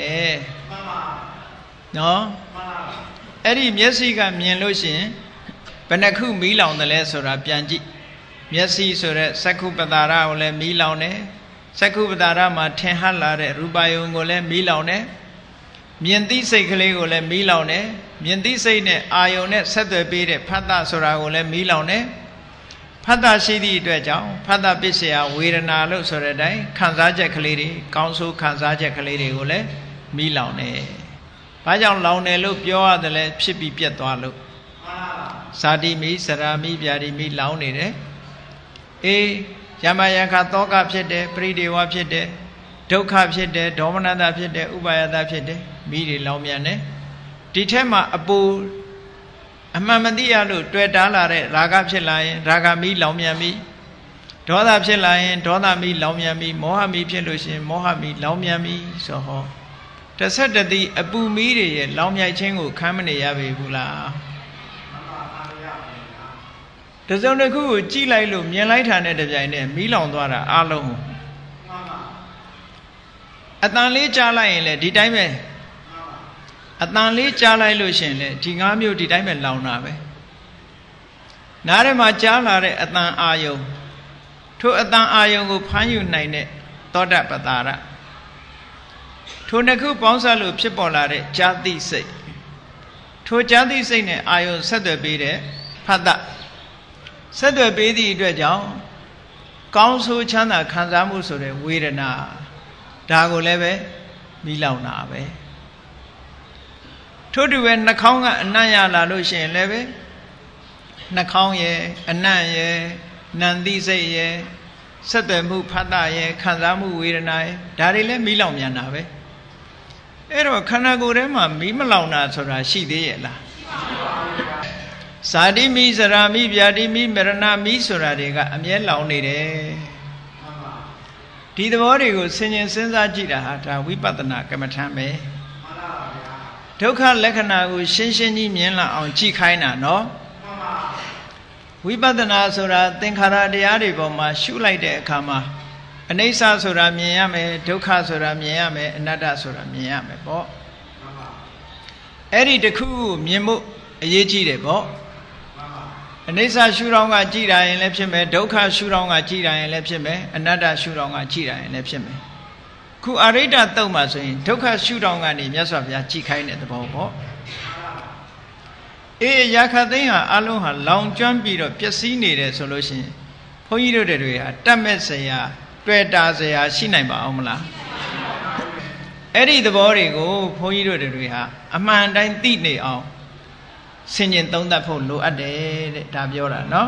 နော်အဲ့ဒီမျက်စိကမြင်လို့ရှိရင်ဘယ်နှခုမီးလောင်တယ်လဲဆိုတာပြန်ကြည့်မျက်စိဆိုတဲ့စက္ခုပ္ပတာရကိုလည်းမီးလောင်တယ်စက္ခုပ္ပတာရမှာထင်ဟပ်လာတဲ့ရူပယုံကိုလည်းမီးလောင်တယ်မြင်သိစိတ်ကလေးကိုလည်းမီးလောင်တယ်မြင်သိစိတ်နဲ့အာယုံနဲ့ဆက်သွယ်ပေးတဲ့ဖတ်တာဆိုတာကိုလည်းမီးလောင်တယ်ဖတ်တာရှိသည့်အတွက်ကြောင့်ဖတ်တာပစ္စယဝေဒနာလို့ဆိုတဲ့အတိုင်းခံစားချက်ကလေးတွေကောင်းဆိုးခံစားချက်ကလေးတွေကိုလည်းမီးလောင်တယ်ဘာကြောင့်လောင်တယ်လို့ပြောရတယ်လဲဖြစ်ပြီးပြတ်သွားလို့ဇာတိမိစရာမိဗျာတိမိလောင်နေတယ်အေးယမယခသောကဖြစ်တယ်ပရိဒေဝဖြစ်တယ်ဒုက္ခဖြစ်တယ်ဒေါမနတဖြစ်တယ်ဥပါယတဖြစ်တယ်မိတွေလောင်မြန်တယ်ဒီထက်မှာအပူအမှန်မသိရလို့တွေ့တားလာတဲ့ရာဂဖြစ်လာရင်ရာဂမိလောင်မြန်ပြီဒေါသဖြစ်လာရင်ဒေါသမိလောင်မြန်ပြီမောဟမိဖြစ်လို့ရှိရင်မောဟမိလောင်မြန်ပြီဆိုဟောတစ်ဆက်တည်းအပူမီးတွေရဲ့လောင်မြိုက်ခြင်းကိုခံမနေရပြီဘူးလားတစုံတစ်ခုကိုကြည့်လိုက်လို့မြင်လိုက်တာနဲ့တပြိုင်နက်မီးလောင်သွားတာအလုံးအတန်လေးကြားလိုက်ရင်လည်းဒီတိုင်းပဲအတန်လေးကြားလိုက်လို့ရှိရင်လည်းဒီငါးမျိုးဒီတိုင်းပဲလောင်တာပဲနားထဲမှာကြားလာတဲ့အတန်အာယုံထိုအတန်အာယုံကိုဖမ်းယူနိုင်တဲ့သောတပတ္တာရထိုနှစ်ခုပေါင်းစပ်လို့ဖြစ်ပေါ်လာတဲ့ဇာတိစိတ်ထိုဇာတိစိတ်နဲ့အာယုံဆက်သွယ်ပေးတဲ့ဖတ်တာဆက်သွယ်ပေးသည့်အတွက်ကြောင့်ကောင်းဆိုးချမ်းသာခံစားမှုဆိုတဲ့ဝေဒနာဒါကိုလည်းပဲမိလောင်တာပဲထို့တူပဲနှာခေါင်းကအနံ့ရလာလို့ရှိရင်လည်းပဲနှာခေါင်းရဲ့အနံ့ရဲ့နံသိစိတ်ရဲ့ဆက်သွယ်မှုဖတ်တာရဲ့ခံစားမှုဝေဒနာရဲ့ဒါတွေလည်းမိလောင်မြန်တာပဲအဲ့တော့ခန္ဓာကိုယ်ထဲမှာမီးမလောင်တာဆိုတာရှိသေးရဲ့လားဇာတိမိစရာမိဗျာတိမိမရဏမိဆိုတာတွေကအမြဲလောင်နေတယ်ဒီသဘောတွေကိုဆင်ញင်စဉ်းစားကြည့်တာဟာဒါဝိပဿနာကမ္မထံပဲဒုက္ခလက္ခဏာကိုရှင်းရှင်းကြီးမြင်လာအောင်ကြည့်ခိုင်းတာနော်ဝိပဿနာဆိုတာသင်္ခါရတရားတွေပေါ်မှာရှုလိုက်တဲ့အခါမှာအနိစ္စဆိုတာမြင်ရမယ်ဒုက္ခဆိုတာမြင်ရမယ်အနတ္တဆိုတာမြင်ရမယ်ပေါ့အဲ့ဒီတစ်ခုကိုမြင်ဖို့အရေးကြီးတယ်ပေါ့အနိစ္စရှုထောင့်ကကြည်တာရင်လည်းဖြစ်မယ်ဒုက္ခရှုထောင့်ကကြည်တာရင်လည်းဖြစ်မယ်အနတ္တရှုထောင့်ကကြည်တာရင်လည်းဖြစ်မယ်ခုအရိဒ္ဓတုတ်မှာဆိုရင်ဒုက္ခရှုထောင့်ကနေမြတ်စွာဘုရားကြည်ခိုင်းတဲ့သဘောပေါ့အေးရာခသိန်းဟာအလုံးဟာလောင်ကျွမ်းပြီးတော့ပျက်စီးနေတယ်ဆိုလို့ရှိရင်ဘုန်းကြီးတို့တွေဟာတတ်မဲ့စရာတွေ့တာစရာရှိနိုင်ပါအောင်မလားအဲ့ဒီသဘောတွေကိုဘုန်းကြီးတို့တွေဟာအမှန်တိုင်းသိနေအောင်ဆင်ញင်သုံးသပ်ဖို့လိုအပ်တယ်တဲ့ဒါပြောတာနော်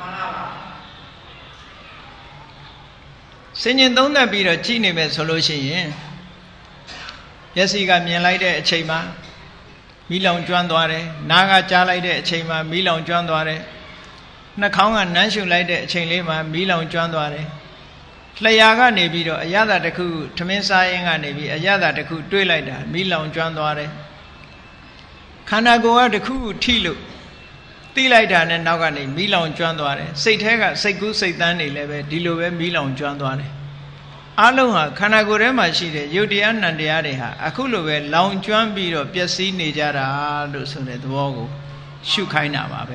ဆင်ញင်သုံးသပ်ပြီးတော့ကြည့်နေမယ်ဆိုလို့ရှိရင်မျက်စိကမြင်လိုက်တဲ့အချိန်မှာမီးလောင်ကျွမ်းသွားတယ်နားကကြားလိုက်တဲ့အချိန်မှာမီးလောင်ကျွမ်းသွားတယ်နှာခေါင်းကနမ်းရှုလိုက်တဲ့အချိန်လေးမှာမီးလောင်ကျွမ်းသွားတယ်လျှာကနေပြီးတော့အရသာတစ်ခုထမင်းစားရင်ကနေပြီးအရသာတစ်ခုတွေးလိုက်တာမီးလောင်ကျွမ်းသွားတယ်ခန္ဓာကိုယ်ကတစ်ခုထိလို့သိလိုက်တာနဲ့နောက်ကနေမီးလောင်ကျွမ်းသွားတယ်စိတ်ထဲကစိတ်ကူးစိတ်သန်းတွေလည်းပဲဒီလိုပဲမီးလောင်ကျွမ်းသွားတယ်အလုံးဟာခန္ဓာကိုယ်ထဲမှာရှိတဲ့ယုတ်တရားနံတရားတွေဟာအခုလိုပဲလောင်ကျွမ်းပြီးတော့ပျက်စီးနေကြတာလို့ဆိုတဲ့သဘောကိုရှုခိုင်းတာပါပဲ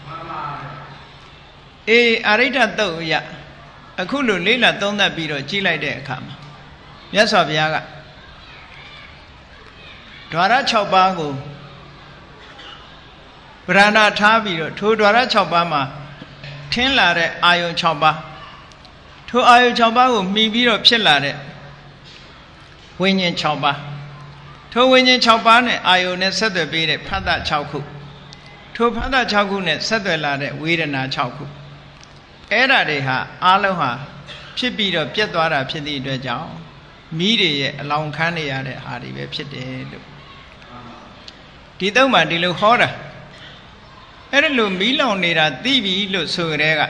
အေးအရိဋ္ဌတုတ်ရအခုလိုလေးလာသုံးသပ်ပြီးတော့ကြည့်လိုက်တဲ့အခါမှာမြတ်စွာဘုရားကဓဝရ6ပါးကိုဗရဏထားပြီးတော့ထိုဒွါရ6ပါးမှာထင်းလာတဲ့အာယုံ6ပါးထိုအာယုံ6ပါးကိုမှီပြီးတော့ဖြစ်လာတဲ့ဝိညာဉ်6ပါးထိုဝိညာဉ်6ပါးနဲ့အာယုံနဲ့ဆက်သွယ်ပေးတဲ့ဖတ်တာ6ခုထိုဖတ်တာ6ခုနဲ့ဆက်သွယ်လာတဲ့ဝေဒနာ6ခုအဲ့ဒါတွေဟာအားလုံးဟာဖြစ်ပြီးတော့ပြတ်သွားတာဖြစ်သည့်အတွက်ကြောင့်မိတွေရဲ့အလောင်းခန်းနေရတဲ့ဟာတွေပဲဖြစ်တယ်လို့ဒီတော့မှဒီလိုဟောတာအဲ့ဒါလိုမီးလောင်နေတာသိပြီလို့ဆိုကြတဲ့က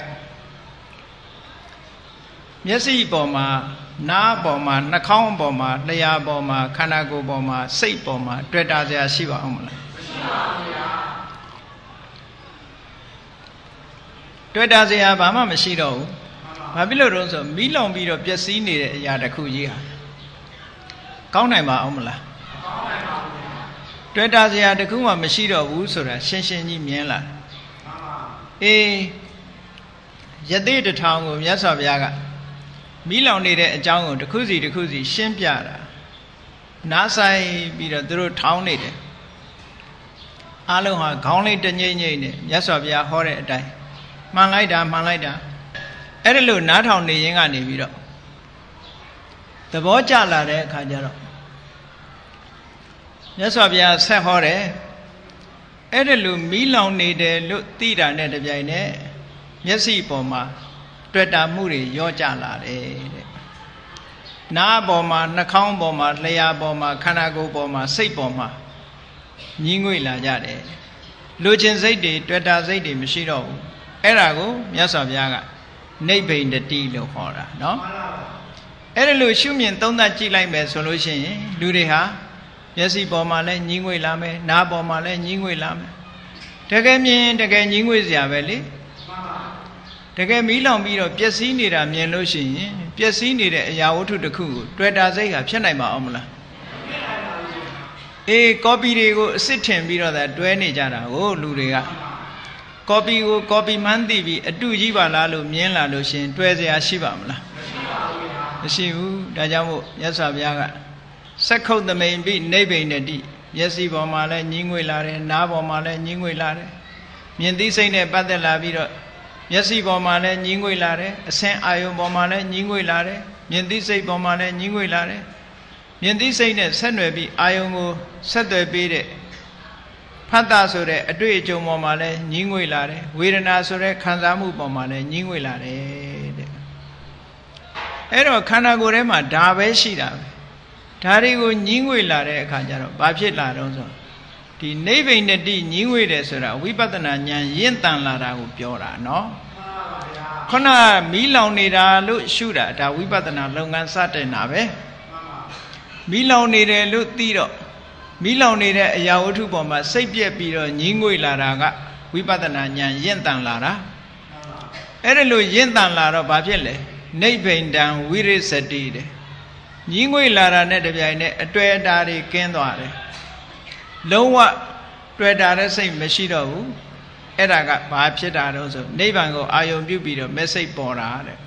မျက်စိပေါ်မှာနားပေါ်မှာနှာခေါင်းပေါ်မှာလျှာပေါ်မှာခန္ဓာကိုယ်ပေါ်မှာစိတ်ပေါ်မှာတွေ့တာစရာရှိပါအောင်မလားမရှိပါဘူးဗျာတွေ့တာစရာဘာမှမရှိတော့ဘူးဘာဖြစ်လို့တော့ဆိုမီးလောင်ပြီးတော့ပျက်စီးနေတဲ့အရာတစ်ခုကြီးဟာကောင်းနိုင်ပါအောင်မလားကောင်းနိုင်ပါဘူးဗျာတွေ့တာစရာတစ်ခုမှမရှိတော့ဘူးဆိုတာရှင်းရှင်းကြီးမြင်လာအေးယသိတထောင်ကိုမြတ်စွာဘုရားကမီးလောင်နေတဲ့အကြောင်းကိုတစ်ခုစီတစ်ခုစီရှင်းပြတာနားဆိုင်ပြီးတော့သူတို့ထောင်းနေတယ်အားလုံးဟာခေါင်းလေးတငိမ့်ငိမ့်နဲ့မြတ်စွာဘုရားဟောတဲ့အတိုင်းမှန်လိုက်တာအဲ့ဒါလို့နားထောင်နေရင်ကနေပြီးတော့သဘောကျလာတဲ့အခါကျတော့မြတ်စွာဘုရားဆက်ဟောတယ်အဲ့ဒါလို့မီးလောင်နေတယ်လို့သိတာနဲ့တပြိုင်နက်မျက်စိပေါ်မှာတွေ့တာမှုတွေရောကြလာတယ်တဲ့နားပေါ်မှာနှာခေါင်းပေါ်မှာလျှာပေါ်မှာခန္ဓာကိုယ်ပေါ်မှာစိတ်ပေါ်မှာညှင်းငွေ့လာကြတယ်လူချင်းစိတ်တွေတွေ့တာစိတ်တွေမရှိတော့ဘူးအဲ့ဒါကိုမြတ်စွာဘုရားကနိဗ္ဗိန္ဒတိလို့ခေါ်တာနော်အဲ့ဒါလို့ရှုမြင်သုံးသပ်ကြည့်လိုက်မယ်ဆိုလို့ရှိရင်လူတွေဟာမျက်စိပေါ်မှာလည်းညှင်းငွေ့လာမယ်နားပေါ်မှာလည်းညှင်းငွေ့လာမယ်တကယ်မြင်တကယ်ညှင်းငွေ့စရာပဲလေတကယ်မီးလောင်ပြီးတော့ပျက်စီးနေတာမြင်လို့ရှိရင်ပျက်စီးနေတဲ့အရာဝတ္ထုတစ်ခုကိုတွေ့တာစိတ်ကဖြစ်နိုင်မှာအောင်မလားအေးကော်ပီတွေကိုအစ်စ်ထင်ပြီးတော့သာတွဲနေကြတာကိုလူတွေကကော်ပီကိုကော်ပီမှန်းသိပြီးအတုကြီးပါလားလို့မြင်လာလို့ရှိရင်တွဲစရာရှိပါမလားမရှိဘူးဒါကြောင့်မို့မြတ်စွာဘုရားကစက္ခုတ်သမိန်ပိနိဗ္ဗိန္ဒတိမျက်စိပေါ်မှာလည်းညှင်းငွေ့လာတယ်နားပေါ်မှာလည်းညှင်းငွေ့လာတယ်မြင်သိစိတ်နဲ့ပတ်သက်လာပြီးတော့မျက်စိပေါ်မှာလည်းညှင်းငွေ့လာတယ်အဆင်းအာယုံပေါ်မှာလည်းညှင်းငွေ့လာတယ်မြင်သိစိတ်ပေါ်မှာလည်းညှင်းငွေ့လာတယ်မြင်သိစိတ်နဲ့ဆက်နွယ်ပြီးအာယုံကိုဆက်သွယ်ပေးတဲ့ဖတ်တာဆိုတဲ့အတွေ့အကြုံပေါ်မှာလည်းညှင်းငွေ့လာတယ်ဝေဒနာဆိုတဲ့ခံစားမှုပေါ်မှာလည်းညှင်းငွေ့လာတယ်တဲ့အဲ့တော့ခန္ဓာကိုယ်ထဲမှာဒါပဲရှိတာပဲဒါတွေကိုညှင်းငွေ့လာတဲ့အခါကျတော့ဘာဖြစ်လာတော့ဆိုဒီနိဗ္ဗိန္ဒတိညှင်းငွေ့တယ်ဆိုတာဝိပဿနာဉာဏ်ရင့်တန်လာတာကိုပြောတာနော်ခုနမီးလောင်နေတာလို့ရှုတာဒါဝိပဿနာလုပ်ငန်းစတင်တာပဲမီးလောင်နေတယ်လို့သိတော့မီးလောင်နေတဲ့အရာဝတ္ထုပေါ်မှာစိတ်ပြက်ပြီးတော့ညှင်းငွေ့လာတာကဝိပဿနာဉာဏ်ရင့်တန်လာတာအဲ့ဒါလို့ရင့်တန်လာတော့ဘာဖြစ်လဲနိဗ္ဗိန္ဒံဝိရိစတိတဲ့ညှင်းငွေ့လာတာနဲ့တပြိုင်နက်အတွေ့အတာတွေကင်းသွားတယ်လုံးဝတွေ့တာတဲ့စိတ်မရှိတော့ဘူးအဲ့ဒါကဘာဖြစ်တာတော့ဆိုနိဗ္ဗာန်ကိုအာယုံပြုပြီးတော့မက်စိတ်ပေါ်တာတဲ့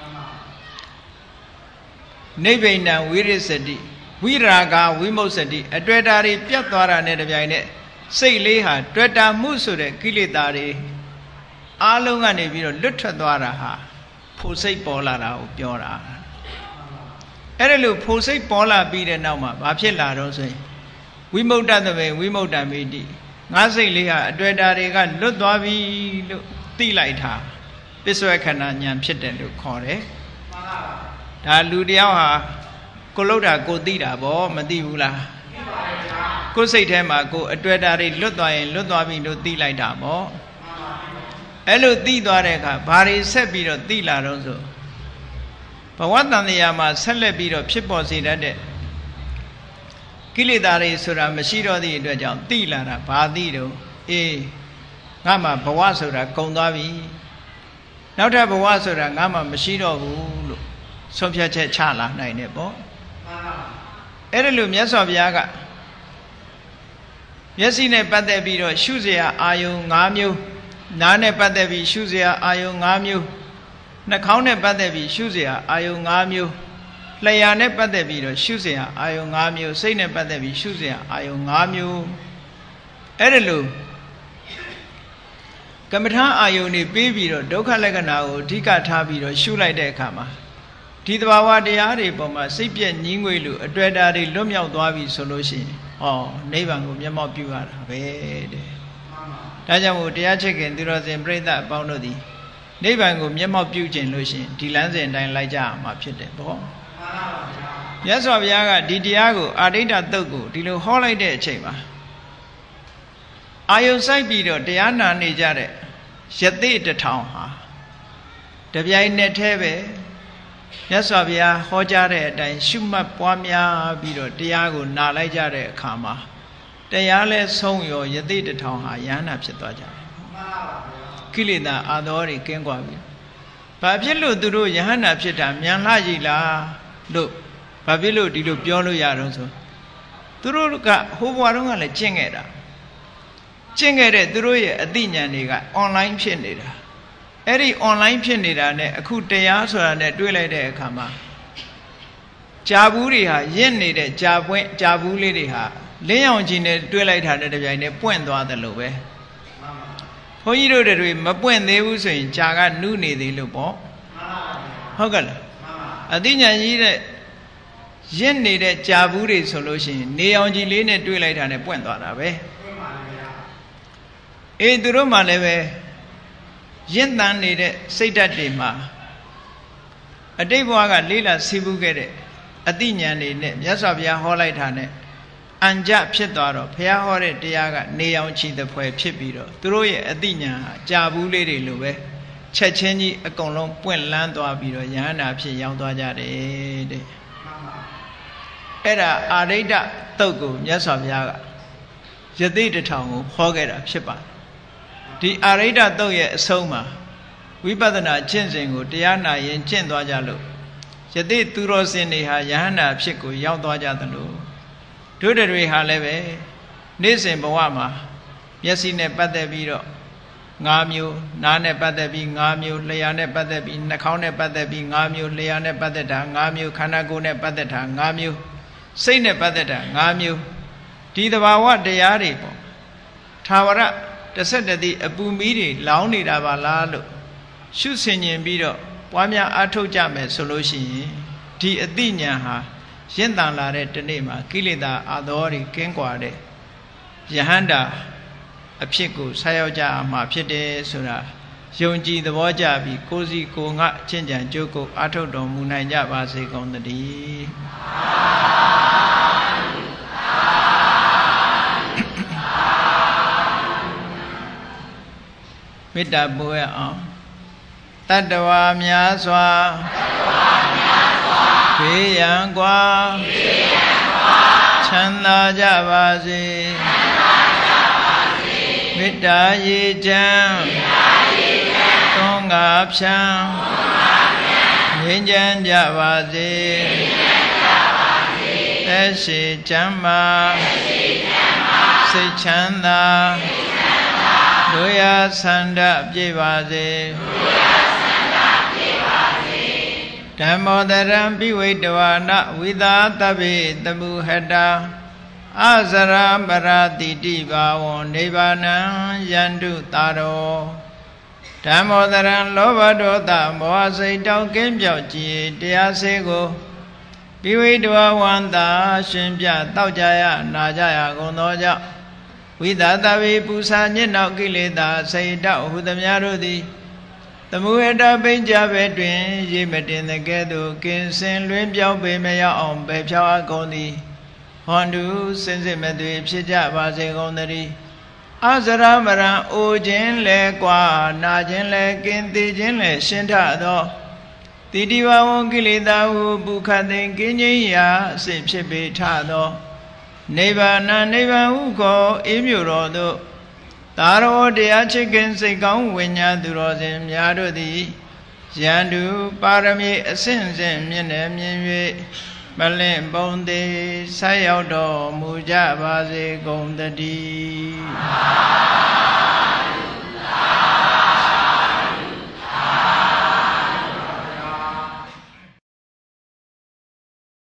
နိဗ္ဗိန္ဒံဝိရိစတိဝိရာဂဝိမုတ်စတိအတွေ့အတာတွေပြတ်သွားတာနဲ့တပြိုင်နက်စိတ်လေးဟာတွေ့တာမှုဆိုတဲ့ကိလေသာတွေအားလုံးကနေပြီးတော့လွတ်ထွက်သွားတာဟာဖို့စိတ်ပေါ်လာတာကိုပြောတာအဲ့ဒါလို့ဖို့စိတ်ပေါ်လာပြီးတဲ့နောက်မှာဘာဖြစ်လာတော့ဆိုရင်ဝိမု ക്ത သဘေဝိမု ക്ത မိတိငါစိတ်လေးဟာအတွေ့အတာတွေကလွတ်သွားပြီလို့သိလိုက်တာပစ္စဝေခန္ဓာဉာဏ်ဖြစ်တယ်လို့ခေါ်တယ်ဒါလူတယောက်ဟာကိုလှုပ်တာကိုသိတာဗောမသိဘူးလားသိပါဗျာကိုစိတ်ထဲမှာကိုအတွေ့အတာတွေလွတ်သွားရင်လွတ်သွားပြီလို့သိလိုက်တာဗောအဲ့လိုသိသွားတဲ့အခါဘာတွေဆက်ပြီးတော့သိလာတော့ဆိုဘဝတန်တရားမှာဆက်လက်ပြီးတော့ဖြစ်ပေါ်စေတတ်တဲ့ကိလေသာတွေဆိုတာမရှိတော့သည့်အတွက်ကြောင့်သိလာတာဘာသိတော့အေးငါမှဘဝဆိုတာကုန်သွားပြီနောက်ထပ်ဘဝဆိုတာငါမှမရှိတော့ဘူးလို့ဆုံးဖြတ်ချက်ချလာနိုင်တယ်ပေါ့အဲ့ဒါလို့မြတ်စွာဘုရားကမျက်စိနဲ့ပတ်သက်ပြီးတော့ရှုเสียအာယုံ၅မျိုးနားနဲ့ပတ်သက်ပြီးရှုเสียအာယုံ၅မျိုးနှာခေါင်းနဲ့ပတ်သက်ပြီးရှုเสียအာယုံ၅မျိုးလျှာနဲ့ပတ်သက်ပြီးတော့ရှုเสียအာယုံ၅မျိုးစိတ်နဲ့ပတ်သက်ပြီးရှုเสียအာယုံ၅မျိုးအဲ့ဒါလို့ကမ္မထာအာယုန်နေပေးပြီးတော့ဒုက္ခလက္ခဏာကိုအဓိကထားပြီးတော့ရှုလိုက်တဲ့အခါမှာဒီသဘာဝတရားတွေပေါ်မှာစိတ်ပြည့်ငြင်းငွေလို့အတွေ့အတာတွေလွတ်မြောက်သွားပြီဆိုလို့ရှိရင်နိဗ္ဗာန်ကိုမျက်မှောက်ပြုရတာပဲတဲ့ဒါကြောင့်မို့တရားချစ်ခင်သူတော်စင်ပြိဿအပေါင်းတို့သည်နိဗ္ဗာန်ကိုမျက်မှောက်ပြုခြင်းလို့ရှိရင်ဒီလမ်းစဉ်အတိုင်းလိုက်ကြရမှာဖြစ်တယ်ပေါ့မြတ်စွာဘုရားကဒီတရားကိုအာရိတ္တသုတ်ကိုဒီလိုဟောလိုက်တဲ့အချိန်မှာအာယုစိုက်ပြီးတော့တရားနာနေကြတဲ့ယသိတထောင်ဟာတပြိုင်နက်တည်းပဲမြတ်စွာဘုရားဟောကြားတဲ့အတိုင်းရှုမှတ်ပွားများပြီးတော့တရားကိုနာလိုက်ကြတဲ့အခါမှာတရားလဲဆုံးရောယသိတထောင်ဟာယန္နာဖြစ်သွားကြတယ်ကိလေသာအာသောတွေကင်းကွာပြီဘာဖြစ်လို့သူတို့ယဟန္တာဖြစ်တာမြန်လှရည်လားလို့ဘာဖြစ်လို့ဒီလိုပြောလို့ရတော့ဆိုသူတို့ကဟိုဘွားတုန်းကလည်းကျင့်ခဲ့တာကျင့်ခဲ့တဲ့သူတို့ရဲ့အသိဉာဏ်တွေက online ဖြစ်နေတာအဲ့ဒီ online ဖြစ်နေတာနဲ့အခုတရားဆိုတာနဲ့တွေ့လိုက်တဲ့အခါမှာကြာဘူးတွေဟာရင့်နေတဲ့ကြာဘူးလေးတွေဟာလင်းရောင်ကြီးနဲ့တွေ့လိုက်တာနဲ့တပြိုင်တည်းပွင့်သွားတယ်လို့ပဲဘုန်းကြီးတို့တွေမပွင့်သေးဘူးဆိုရင်ကြာကနုနေသေးလို့ပေါ့ဟုတ်ကဲ့လားအသိဉာဏ်ကြီးတဲ့ရင့်နေတဲ့ကြာဘူးတွေဆိုလို့ရှိရင်နေရောင်ကြီးလေးနဲ့တွေ့လိုက်တာနဲ့ပွင့်သွားတာပဲသူတို့မှလည်းပဲရင့်တန်နေတဲ့စိတ်ဓာတ်တွေမှာအတိတ်ဘဝကလေးလာစီးပူးခဲ့တဲ့အသိဉာဏ်တွေနဲ့မြတ်စွာဘုရားဟောလိုက်တာနဲ့အံကြဖြစ်သွားတော့ဘုရားဟောတဲ့တရားကနေအောင်ချီတဲ့ဖွဲဖြစ်ပြီးတော့သူတို့ရဲ့အသိဉာဏ်ဟာကြာဘူးလေးတွေလိုပဲချက်ချင်းကြီးအကုန်လုံးပွင့်လန်းသွားပြီးတော့ယဟန္တာဖြစ်ရောက်သွားကြတယ်တဲ့အဲ့ဒါအာရိတ္တသုတ်ကိုမြတ်စွာဘုရားကယသိတထောင်ကိုဟောခဲ့တာဖြစ်ပါတယ်ဒီအာရိတ္တသုတ်ရဲ့အဆုံးမှာဝိပဿနာကျင့်စဉ်ကိုတရားနာရင်ကျင့်သွားကြလို့ယသိသူတော်စင်တွေဟာယဟန္တာဖြစ်ကိုရောက်သွားကြသလိုတို့တွေဟာလည်းပဲနေ့စဉ်ဘဝမှာမျက်စိနဲ့ပတ်သက်ပြီးတော့၅မျိုးနားနဲ့ပတ်သက်ပြီး၅မျိုးလျှာနဲ့ပတ်သက်ပြီးနှာခေါင်းနဲ့ပတ်သက်ပြီး၅မျိုးလျှာနဲ့ပတ်သက်တာ၅မျိုးခန္ဓာကိုယ်နဲ့ပတ်သက်တာ၅မျိုးစိတ်နဲ့ပတ်သက်တာ၅မျိုးဒီသဘာဝတရားတွေပေါ့သာဝရတစ်ဆက်တည်းအပူမီးတွေလောင်းနေတာပါလားလို့ရှုဆင်ញင်ပြီးတော့ပွားများအားထုတ်ကြမယ်ဆိုလို့ရှိရင်ဒီအသိဉာဏ်ဟာရင့်တန်လာတဲ့တနေ့မှာကိလေသာအာသောတွေကင်းကွာတဲ့ယဟန္တာအဖြစ်ကိုဆက်ရောက်ကြမှာဖြစ်တယ်ဆိုတာယုံကြည်သဘောကျပြီးကိုယ်စီကိုယ်ငါချင့်ကြံကြိုးကိုအားထုတ်တော်မူနိုင်ကြပါစေကုန်သတည်းမေတ္တာပို့ရအောင်တတ္တဝါများစွာဘေးရန်ကွာချမ်းသာကြပါစေမေတ္တာရေချမ်းသွန်ငါဖြံငြိမ်းချမ်းကြပါစေသက်ရှိချမ်းသာစိတ်ချမ်းသာတို့ရဆန္ဒပြည့်ပါစေဓမ္မောတရံပိဝိတဝါနဝိသာတဗ္ဗေတမုဟတာအဇရပရာတိတိဘာဝံနိဗ္ဗာနံယန္တုတာရောဓမ္မောတရံလောဘဒေါသမောဟစိတ်တောက်ကင်းပြောက်ကြည်တရားစေကိုပိဝိတဝဝန္တာရှင်ပြတောက်ကြရနာကြရကုန်သောကြောင့်ဝိသတဗေပူဇာညစ်နောက်ကိလေသာစိတ်တောက်ဟုသမျှတို့သည်သမုဟတပိဉ္ကြဘဲတွင်ရေမတင်တဲ့ကဲ့သို့ကင်းစင်လွင်ပြောင်းပေမရောက်အောင်ပဲဖြောင်းအပ်ကုန်သည်ဟွန်တုစင်စစ်မသွေဖြစ်ကြပါစေကုန်သတည်းအဇရမရံအိုခြင်းလဲကွာနာခြင်းလဲကင်းသေးခြင်းလဲရှင်းထသောတိတိဝဝံကိလေသာဟုပုခတ်သိင်ကင်းခြင်းရာအစစ်ဖြစ်ပေထသောနိဗ္ဗာန်နိဗ္ဗာန်ဟုခေါ်အေးမြို့တော်သို့သာရောတရားချစ်ခင်စိတ်ကောင်းဝိညာဉ်သူတော်စင်များတို့သည်ယန္တုပါရမီအစဉ်စဉ်မြင့်နေမြင်၍မလင့်ပုံသေးဆက်ရောက်တော်မူကြပါစေကုန်သတည်း